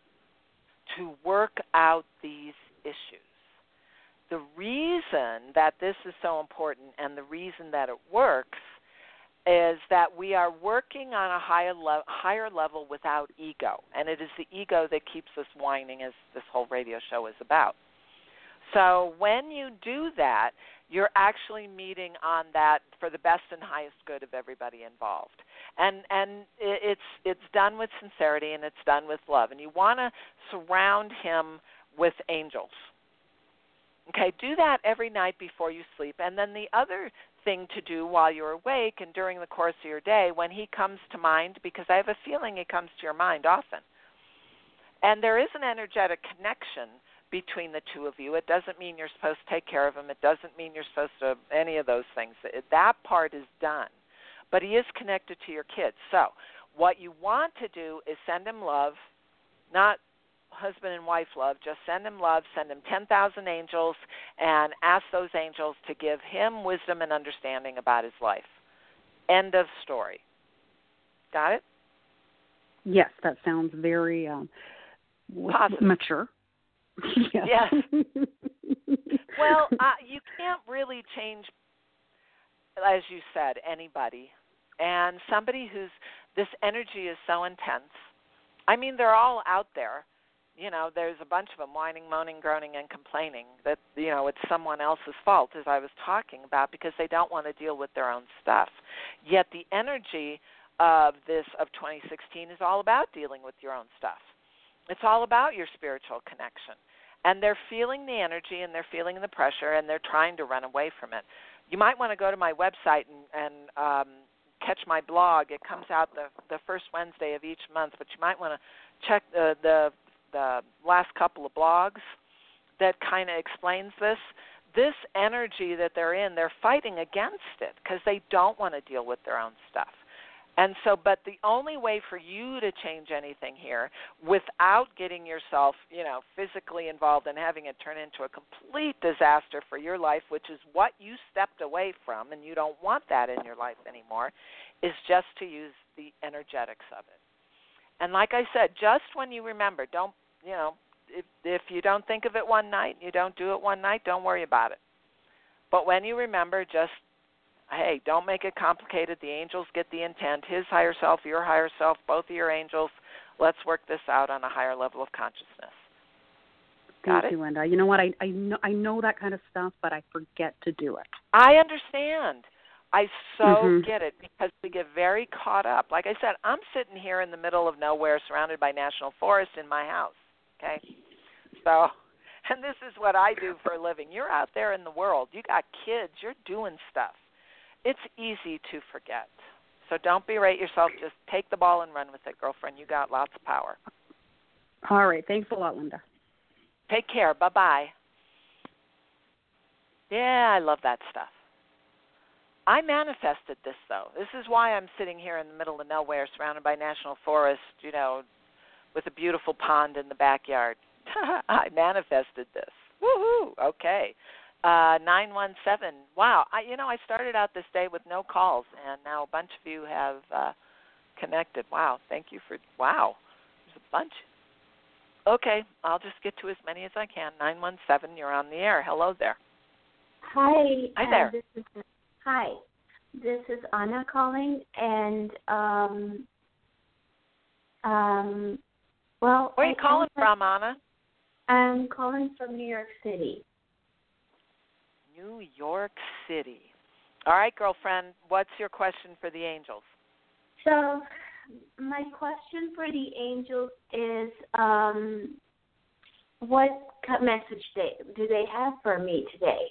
to work out these issues. The reason that this is so important and the reason that it works is that we are working on a higher level without ego, and it is the ego that keeps us whining, as this whole radio show is about. So when you do that, you're actually meeting on that for the best and highest good of everybody involved. And it's done with sincerity and it's done with love. And you want to surround him with angels. Okay, do that every night before you sleep. And then the other thing to do while you're awake and during the course of your day, when he comes to mind, because I have a feeling he comes to your mind often. And there is an energetic connection between the two of you. It doesn't mean you're supposed to take care of him. It doesn't mean you're supposed to any of those things. That part is done. But he is connected to your kids. So what you want to do is send him love, not husband and wife love, just send him love, send him 10,000 angels, and ask those angels to give him wisdom and understanding about his life. End of story. Got it? Yes, that sounds very mature. Yes. Well, you can't really change, as you said, anybody. And somebody this energy is so intense. I mean, they're all out there. There's a bunch of them whining, moaning, groaning, and complaining that, it's someone else's fault, as I was talking about, because they don't want to deal with their own stuff. Yet the energy of 2016 is all about dealing with your own stuff. It's all about your spiritual connection. And they're feeling the energy and they're feeling the pressure and they're trying to run away from it. You might want to go to my website and catch my blog. It comes out the first Wednesday of each month, but you might want to check the last couple of blogs that kind of explains this. This energy that they're in, they're fighting against it because they don't want to deal with their own stuff. And so, but the only way for you to change anything here without getting yourself, physically involved and having it turn into a complete disaster for your life, which is what you stepped away from, and you don't want that in your life anymore, is just to use the energetics of it. And like I said, just when you remember, don't, if you don't think of it one night, you don't do it one night, don't worry about it. But when you remember, just, hey, don't make it complicated. The angels get the intent. His higher self, your higher self, both of your angels. Let's work this out on a higher level of consciousness. Got Thank it? you, Linda. You know what? I know that kind of stuff, but I forget to do it. I understand. I get it because we get very caught up. Like I said, I'm sitting here in the middle of nowhere surrounded by national forest in my house, okay? So And this is what I do for a living. You're out there in the world. You got kids. You're doing stuff. It's easy to forget. So don't berate yourself. Just take the ball and run with it, girlfriend. You got lots of power. All right. Thanks a lot, Linda. Take care. Bye-bye. Yeah, I love that stuff. I manifested this, though. This is why I'm sitting here in the middle of nowhere surrounded by national forest, with a beautiful pond in the backyard. I manifested this. Woohoo! Okay. 917. Wow. I started out this day with no calls, and now a bunch of you have connected. Wow. Thank you for, wow. There's a bunch. Okay. I'll just get to as many as I can. 917, you're on the air. Hello there. Hi. Hi there. Hi. This is Anna calling, and well. Where are you calling from, Anna? I'm calling from New York City. New York City. All right, girlfriend. What's your question for the angels? So, my question for the angels is, what message do they have for me today?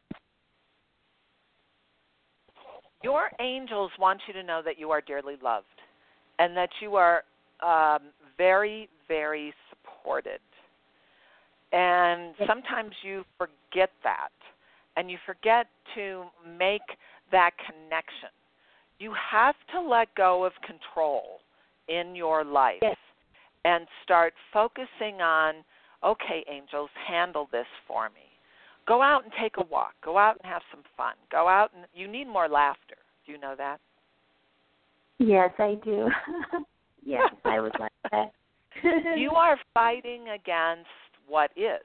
Your angels want you to know that you are dearly loved and that you are very, very supported. And sometimes you forget that, and you forget to make that connection. You have to let go of control in your life and start focusing on, okay, angels, handle this for me. Go out and take a walk. Go out and have some fun. Go out and you need more laughter. Do you know that? Yes, I do. Yes, I would like that. You are fighting against what is.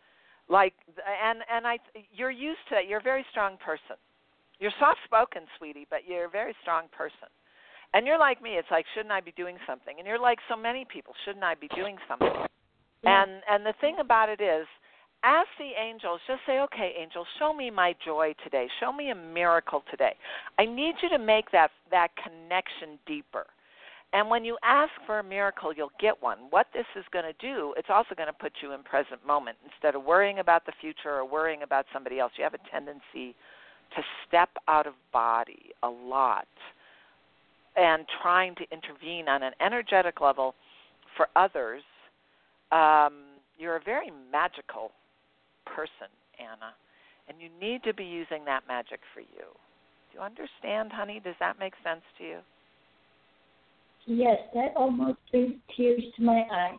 You're used to it. You're a very strong person. You're soft-spoken, sweetie, but you're a very strong person. And you're like me. It's like, shouldn't I be doing something? And you're like so many people, shouldn't I be doing something? Yeah. And the thing about it is, ask the angels, just say, okay, angels, show me my joy today. Show me a miracle today. I need you to make that connection deeper. And when you ask for a miracle, you'll get one. What this is going to do, it's also going to put you in present moment. Instead of worrying about the future or worrying about somebody else, you have a tendency to step out of body a lot and trying to intervene on an energetic level for others. You're a very magical person, Anna, and you need to be using that magic for you. Do you understand, honey? Does that make sense to you? Yes, that almost brings tears to my eyes.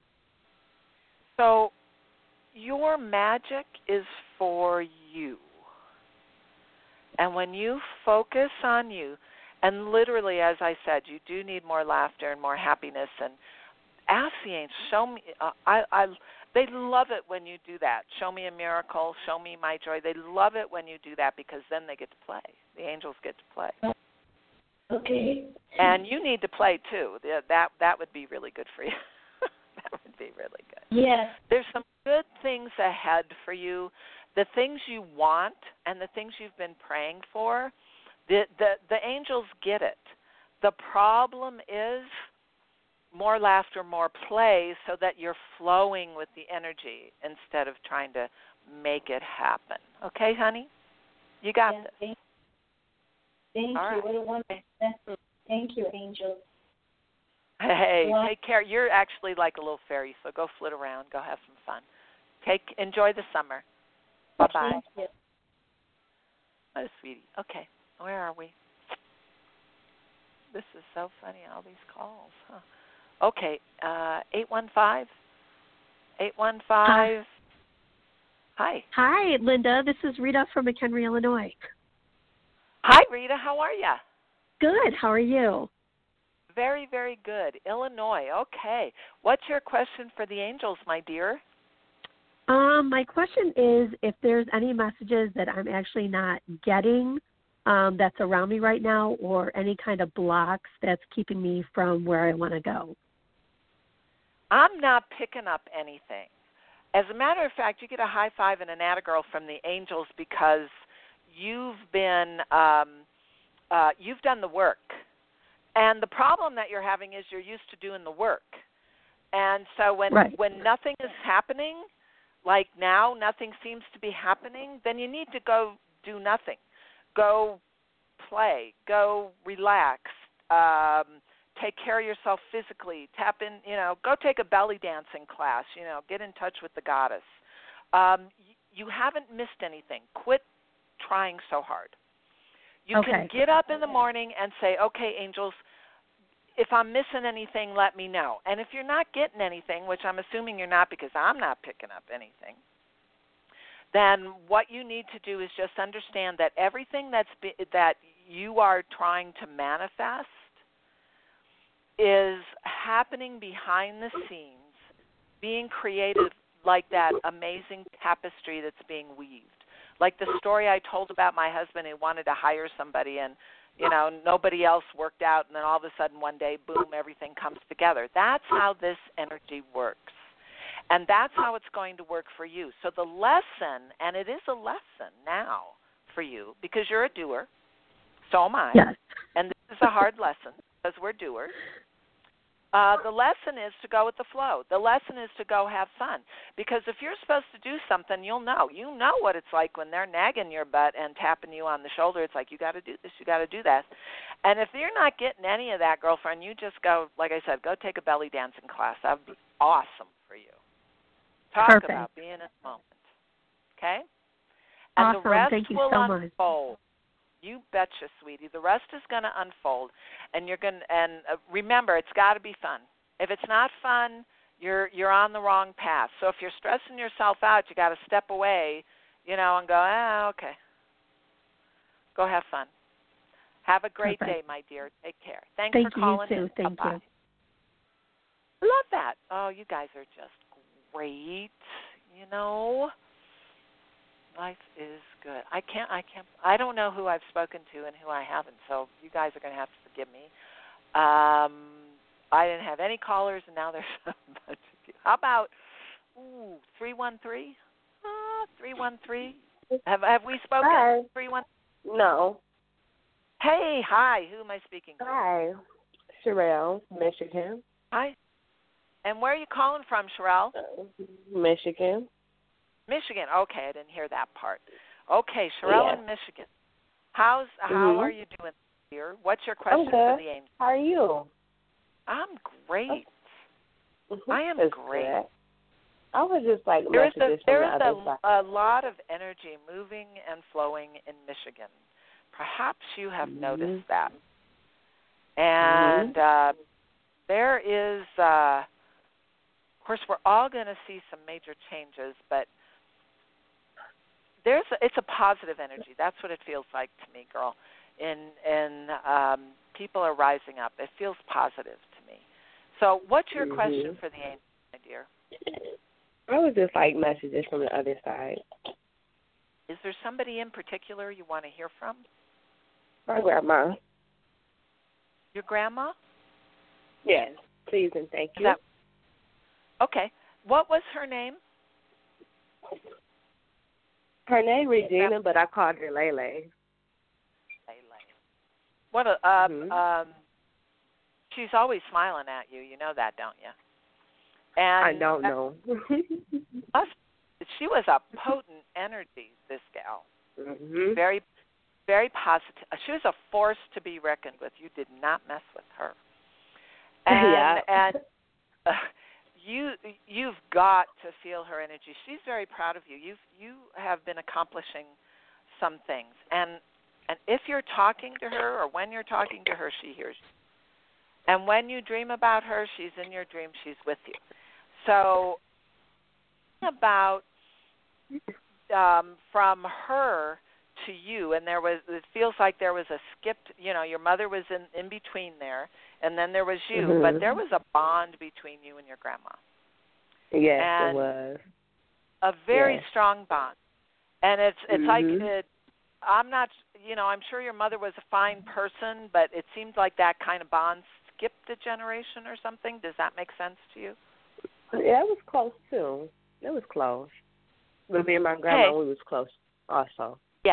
So your magic is for you. And when you focus on you, and literally, as I said, you do need more laughter and more happiness, and ask the angels, show me, they love it when you do that. Show me a miracle, show me my joy. They love it when you do that because then they get to play. The angels get to play. Okay. And you need to play, too. That would be really good for you. That would be really good. Yes. There's some good things ahead for you. The things you want and the things you've been praying for, the angels get it. The problem is more laughter, more play, so that you're flowing with the energy instead of trying to make it happen. Okay, honey? You got this. Thank All you. right. What a wonderful message. Thank you, angel. Hey, take care. You're actually like a little fairy, so go flit around. Go have some fun. Enjoy the summer. Bye-bye. Thank you. Oh, sweetie. Okay, where are we? This is so funny, all these calls. Huh? Okay, 815. 815. Hi. Hi, Linda. This is Rita from McHenry, Illinois. Hi, Rita. How are you? Good. How are you? Very, very good. Illinois. Okay. What's your question for the angels, my dear? My question is if there's any messages that I'm actually not getting that's around me right now, or any kind of blocks that's keeping me from where I want to go. I'm not picking up anything. As a matter of fact, you get a high five and an atta-girl from the angels because you've been you've done the work. And the problem that you're having is you're used to doing the work. And so when nothing is happening, like now nothing seems to be happening, then you need to go do nothing. Go play. Go relax. Take care of yourself physically. Tap in, go take a belly dancing class, get in touch with the goddess. You haven't missed anything. Quit trying so hard. You can get up in the morning and say, okay, angels, if I'm missing anything, let me know. And if you're not getting anything, which I'm assuming you're not because I'm not picking up anything, then what you need to do is just understand that everything that you are trying to manifest is happening behind the scenes, being created like that amazing tapestry that's being weaved. Like the story I told about my husband who wanted to hire somebody and, nobody else worked out, and then all of a sudden one day, boom, everything comes together. That's how this energy works. And that's how it's going to work for you. So the lesson, and it is a lesson now for you because you're a doer, so am I. Yes. And this is a hard lesson because we're doers. The lesson is to go with the flow. The lesson is to go have fun. Because if you're supposed to do something, you'll know. You know what it's like when they're nagging your butt and tapping you on the shoulder. It's like, you got to do this, you got to do that. And if you're not getting any of that, girlfriend, you just go, like I said, go take a belly dancing class. That would be awesome for you. Talk Perfect. about being in the moment. Okay? And awesome. the rest Thank you will so much. unfold. You betcha, sweetie. The rest is going to unfold, and you're going. And remember, it's got to be fun. If it's not fun, you're on the wrong path. So if you're stressing yourself out, you got to step away, and go. Okay. Go have fun. Have a great day, my dear. Take care. Thanks for calling. Thank you, too. Thank you. Love that. Oh, you guys are just great. Life is good. I don't know who I've spoken to and who I haven't, so you guys are going to have to forgive me. I didn't have any callers, and now there's a bunch of you. How about 313? 313? Have we spoken? Hi. 313? No. Hey, hi. Who am I speaking to? Hi. Sherelle, Michigan. Hi. And where are you calling from, Sherelle? Michigan. Michigan. Okay, I didn't hear that part. Okay, Sherelle in Michigan. How are you doing here? What's your question for the angel? How are you? I'm great. I am great. Good. I was just like there is a lot of energy moving and flowing in Michigan. Perhaps you have noticed that. And there is, of course, we're all going to see some major changes, but it's a positive energy. That's what it feels like to me, girl. And people are rising up. It feels positive to me. So what's your question for the angel, my dear? I was just like messages from the other side. Is there somebody in particular you want to hear from? My grandma. Your grandma? Yes, please and thank you. Okay. What was her name? Her name Regina, but I called her Lele. What she's always smiling at you. You know that, don't you? And I don't know. She was a potent energy, this gal. Very, very positive. She was a force to be reckoned with. You did not mess with her. And you've got to feel her energy. She's very proud of you. You have been accomplishing some things. And if you're talking to her or when you're talking to her, she hears you. And when you dream about her, she's in your dream. She's with you. So about from her to you, and it feels like there was a skipped, your mother was in between there, and then there was you, but there was a bond between you and your grandma. Yes, and it was. A very strong bond. And it's like I'm not, I'm sure your mother was a fine person, but it seems like that kind of bond skipped a generation or something. Does that make sense to you? Yeah, it was close too. It was close. But me and my grandma, we was close also. Yes.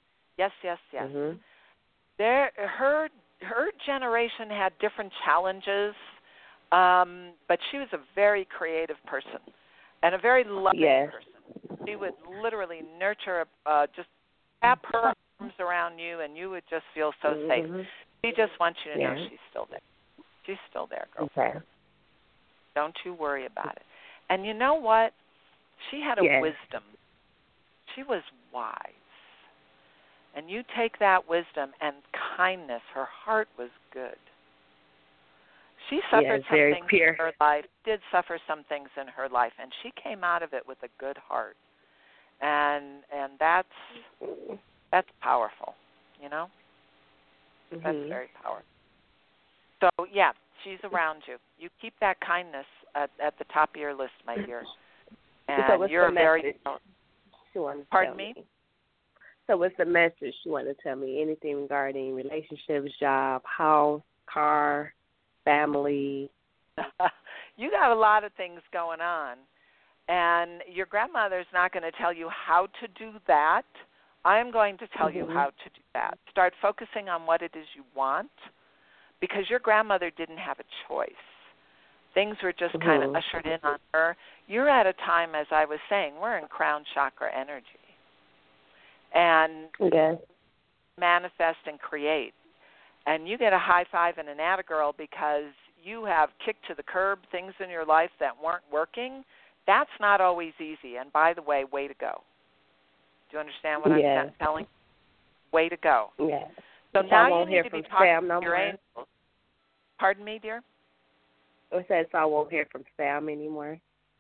Her generation had different challenges, but she was a very creative person and a very loving person. She would literally nurture, just wrap her arms around you, and you would just feel so safe. She just wants you to know she's still there. She's still there, girlfriend. Okay. Don't you worry about it. And you know what? She had a wisdom. She was wise. And you take that wisdom and kindness. Her heart was good. She suffered some things in her life, did suffer some things in her life, and she came out of it with a good heart. And that's powerful, you know? That's very powerful. So, yeah, she's around you. You keep that kindness at the top of your list, my dear. And you're very... Pardon me? So what's the message you want to tell me? Anything regarding relationships, job, house, car, family? You got a lot of things going on. And your grandmother's not going to tell you how to do that. I'm going to tell you how to do that. Start focusing on what it is you want, because your grandmother didn't have a choice. Things were just kind of ushered in on her. You're at a time, as I was saying, we're in crown chakra energy. And manifest and create. And you get a high five and an atta-girl because you have kicked to the curb things in your life that weren't working. That's not always easy. And by the way, way to go. Do you understand what I'm telling you? Way to go. Yeah. So now you need to be talking to your angels. Pardon me, dear? It says I won't hear from Sam anymore.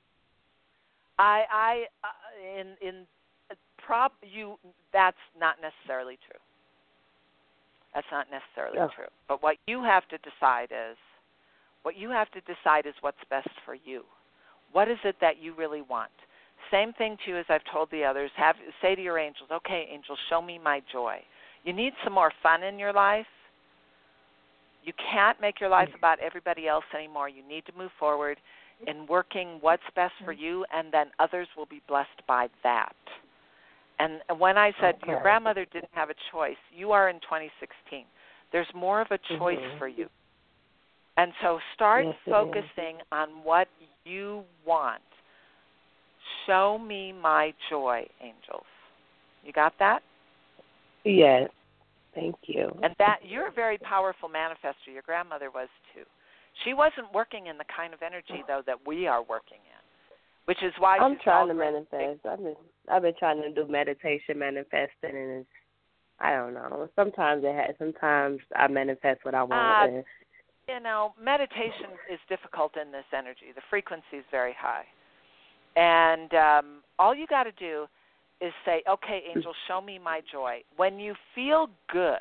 That's not necessarily true. That's not necessarily true. But what you have to decide is what's best for you. What is it that you really want? Same thing to you as I've told the others. Say to your angels, okay, angels, show me my joy. You need some more fun in your life. You can't make your life about everybody else anymore. You need to move forward in working what's best for you, and then others will be blessed by that. And when I said your grandmother didn't have a choice, you are in 2016. There's more of a choice for you. And so start focusing on what you want. Show me my joy, angels. You got that? Yes. Thank you. And that you're a very powerful manifestor. Your grandmother was too. She wasn't working in the kind of energy, though, that we are working in, which is why I'm trying to manifest. I've been trying to do meditation, manifesting, and it's, I don't know. Sometimes I manifest what I want. You know, meditation is difficult in this energy. The frequency is very high. And all you got to do is say, okay, angel, show me my joy. When you feel good,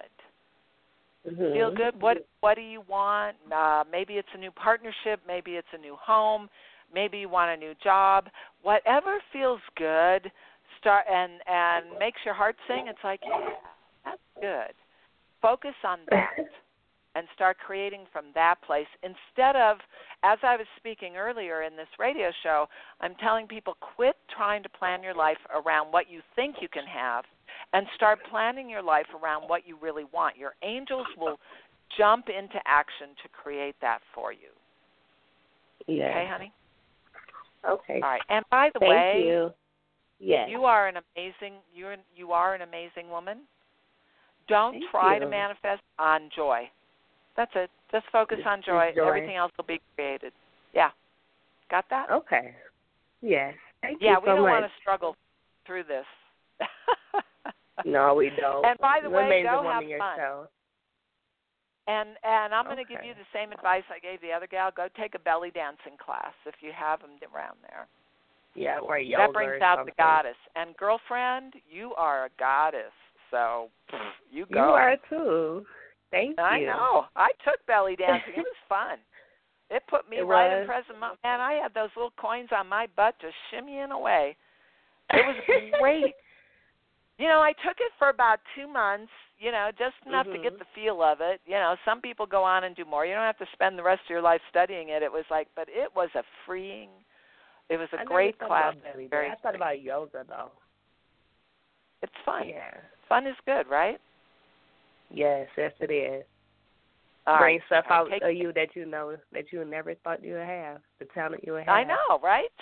what do you want? Maybe it's a new partnership. Maybe it's a new home. Maybe you want a new job. Whatever feels good, start and makes your heart sing. It's like, yeah, that's good. Focus on that and start creating from that place. Instead of, as I was speaking earlier in this radio show, I'm telling people quit trying to plan your life around what you think you can have and start planning your life around what you really want. Your angels will jump into action to create that for you. Yeah. Okay, honey? Okay. All right. And by the way, thank you. Yes. You are an amazing woman. Don't try to manifest on joy. That's it. Just focus on joy. Everything else will be created. Yeah. Got that? Okay. Yes. Thank you so much. Yeah, we don't want to struggle through this. No, we don't. And by the way, go have fun. Show. And I'm going to give you the same advice I gave the other gal. Go take a belly dancing class if you have them around there. Yeah, or yoga. That brings out the goddess. And girlfriend, you are a goddess. So you go. You are too. Thank you. I know. I took belly dancing. It was fun. It put me right in present moment. Man, I had those little coins on my butt just shimmying away. It was great. You know, I took it for about 2 months, you know, just enough to get the feel of it. You know, some people go on and do more. You don't have to spend the rest of your life studying it. It was like, but it was a freeing, it was a great class. I thought about yoga, though. It's fun. Yeah. Fun is good, right? Yes, it is. Bring stuff out of you that you know that you never thought you would have, the talent you would have. I know, right?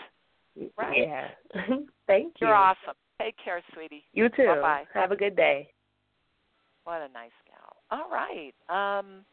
Right. Yeah. Thank you. You're awesome. Take care, sweetie. You too. Bye-bye. Have a good day. What a nice gal. All right. I'm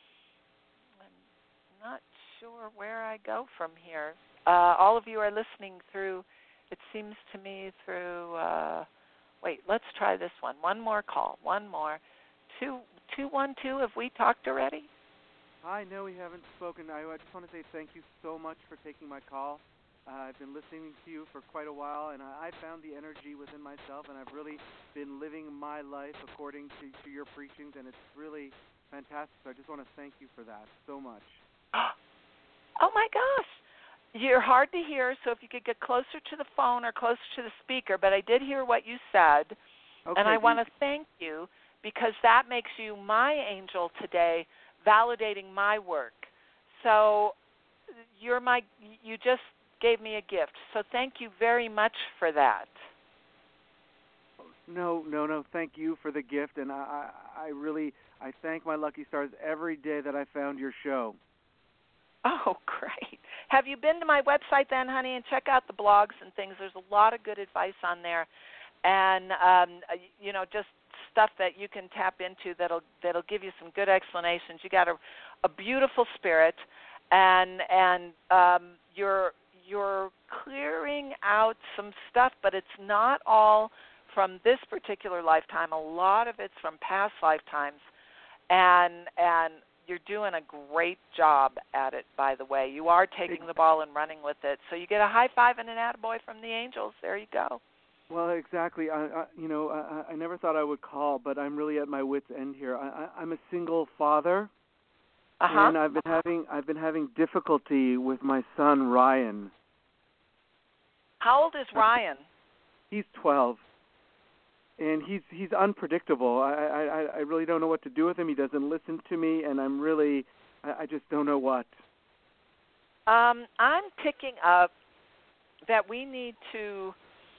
not sure where I go from here. All of you are listening through, it seems to me, through, wait, let's try this one. One more call. One more. 212, have we talked already? Hi, no, we haven't spoken. I just want to say thank you so much for taking my call. I've been listening to you for quite a while, and I found the energy within myself, and I've really been living my life according to your preachings, and it's really fantastic. So I just want to thank you for that so much. Oh, my gosh. You're hard to hear, so if you could get closer to the phone or closer to the speaker, but I did hear what you said, Okay, and I want to thank you because that makes you my angel today, validating my work. So you just gave me a gift. So thank you very much for that. No. Thank you for the gift, and I thank my lucky stars every day that I found your show. Oh, great. Have you been to my website then, honey, and check out the blogs and things? There's a lot of good advice on there, and just stuff that you can tap into that'll give you some good explanations. You got a beautiful spirit, and you're clearing out some stuff, but it's not all from this particular lifetime. A lot of it's from past lifetimes, and you're doing a great job at it, by the way. You are taking the ball and running with it. So you get a high five and an attaboy from the angels. There you go. Well, exactly. I never thought I would call, but I'm really at my wit's end here. I'm a single father, and I've been having difficulty with my son Ryan. How old is Ryan? He's 12, and he's unpredictable. I really don't know what to do with him. He doesn't listen to me, and I just don't know what. I'm picking up that we need to.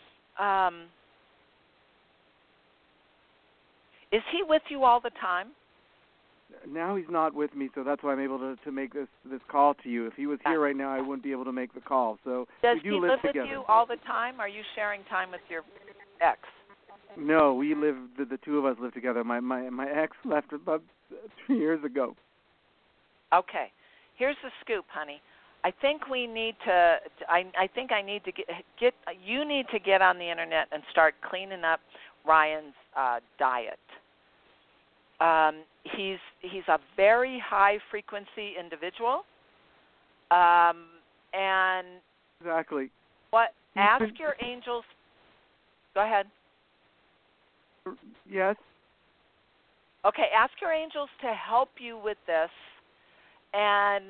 Is he with you all the time? Now he's not with me, so that's why I'm able to make this call to you. If he was here right now, I wouldn't be able to make the call. So Does we do he live with together. you all the time? Are you sharing time with your ex? No, we live. The two of us live together. My ex left about 3 years ago. Okay, here's the scoop, honey. I think we need to. I think I need to get. You need to get on the internet and start cleaning up Ryan's diet. He's a very high frequency individual, and exactly. What? Ask your angels. Go ahead. Yes. Okay, ask your angels to help you with this, and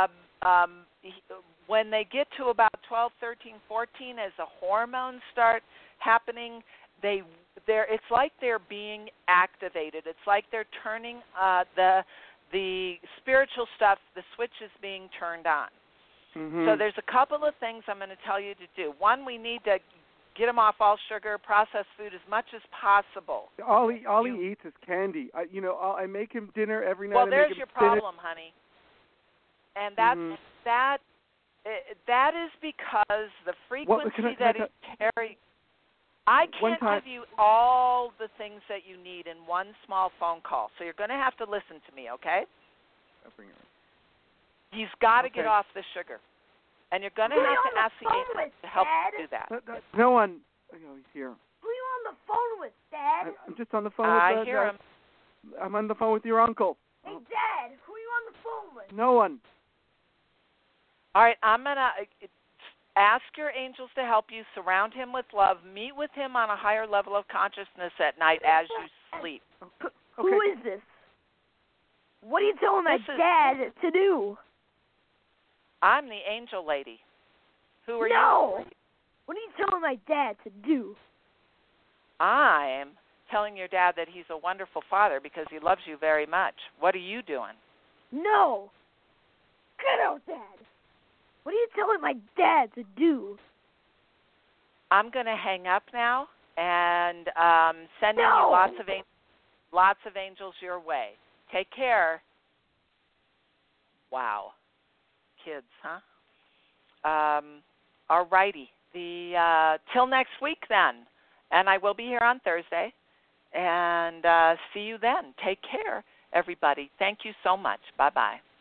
when they get to about 12, 13, 14, as the hormones start happening, it's like they're being activated. It's like they're turning the spiritual stuff, the switch is being turned on. Mm-hmm. So there's a couple of things I'm going to tell you to do. One, we need to get him off all sugar, processed food as much as possible. All he eats is candy. I make him dinner every night. Well, there's your problem, honey. And that is because the frequency that is carrying. I can't give you all the things that you need in one small phone call, so you're going to have to listen to me, okay? I'll bring it. He's got to get off the sugar, and you're going to have to ask the angels to help you do that. No one. Oh, he's here. Who are you on the phone with, Dad? I'm just on the phone with. I hear him. I'm on the phone with your uncle. Hey, Dad, who are you on the phone with? No one. All right, I'm going to ask your angels to help you, surround him with love, meet with him on a higher level of consciousness at night as you sleep. Okay. Who is this? What are you telling my dad to do? I'm the angel lady. Who are you? No. What are you telling my dad to do? I'm telling your dad that he's a wonderful father because he loves you very much. What are you doing? No. Get out, Dad. What are you telling my dad to do? I'm going to hang up now and sending you lots of angels your way. Take care. Wow. Kids, huh? All righty. till next week then. And I will be here on Thursday. And see you then. Take care, everybody. Thank you so much. Bye-bye.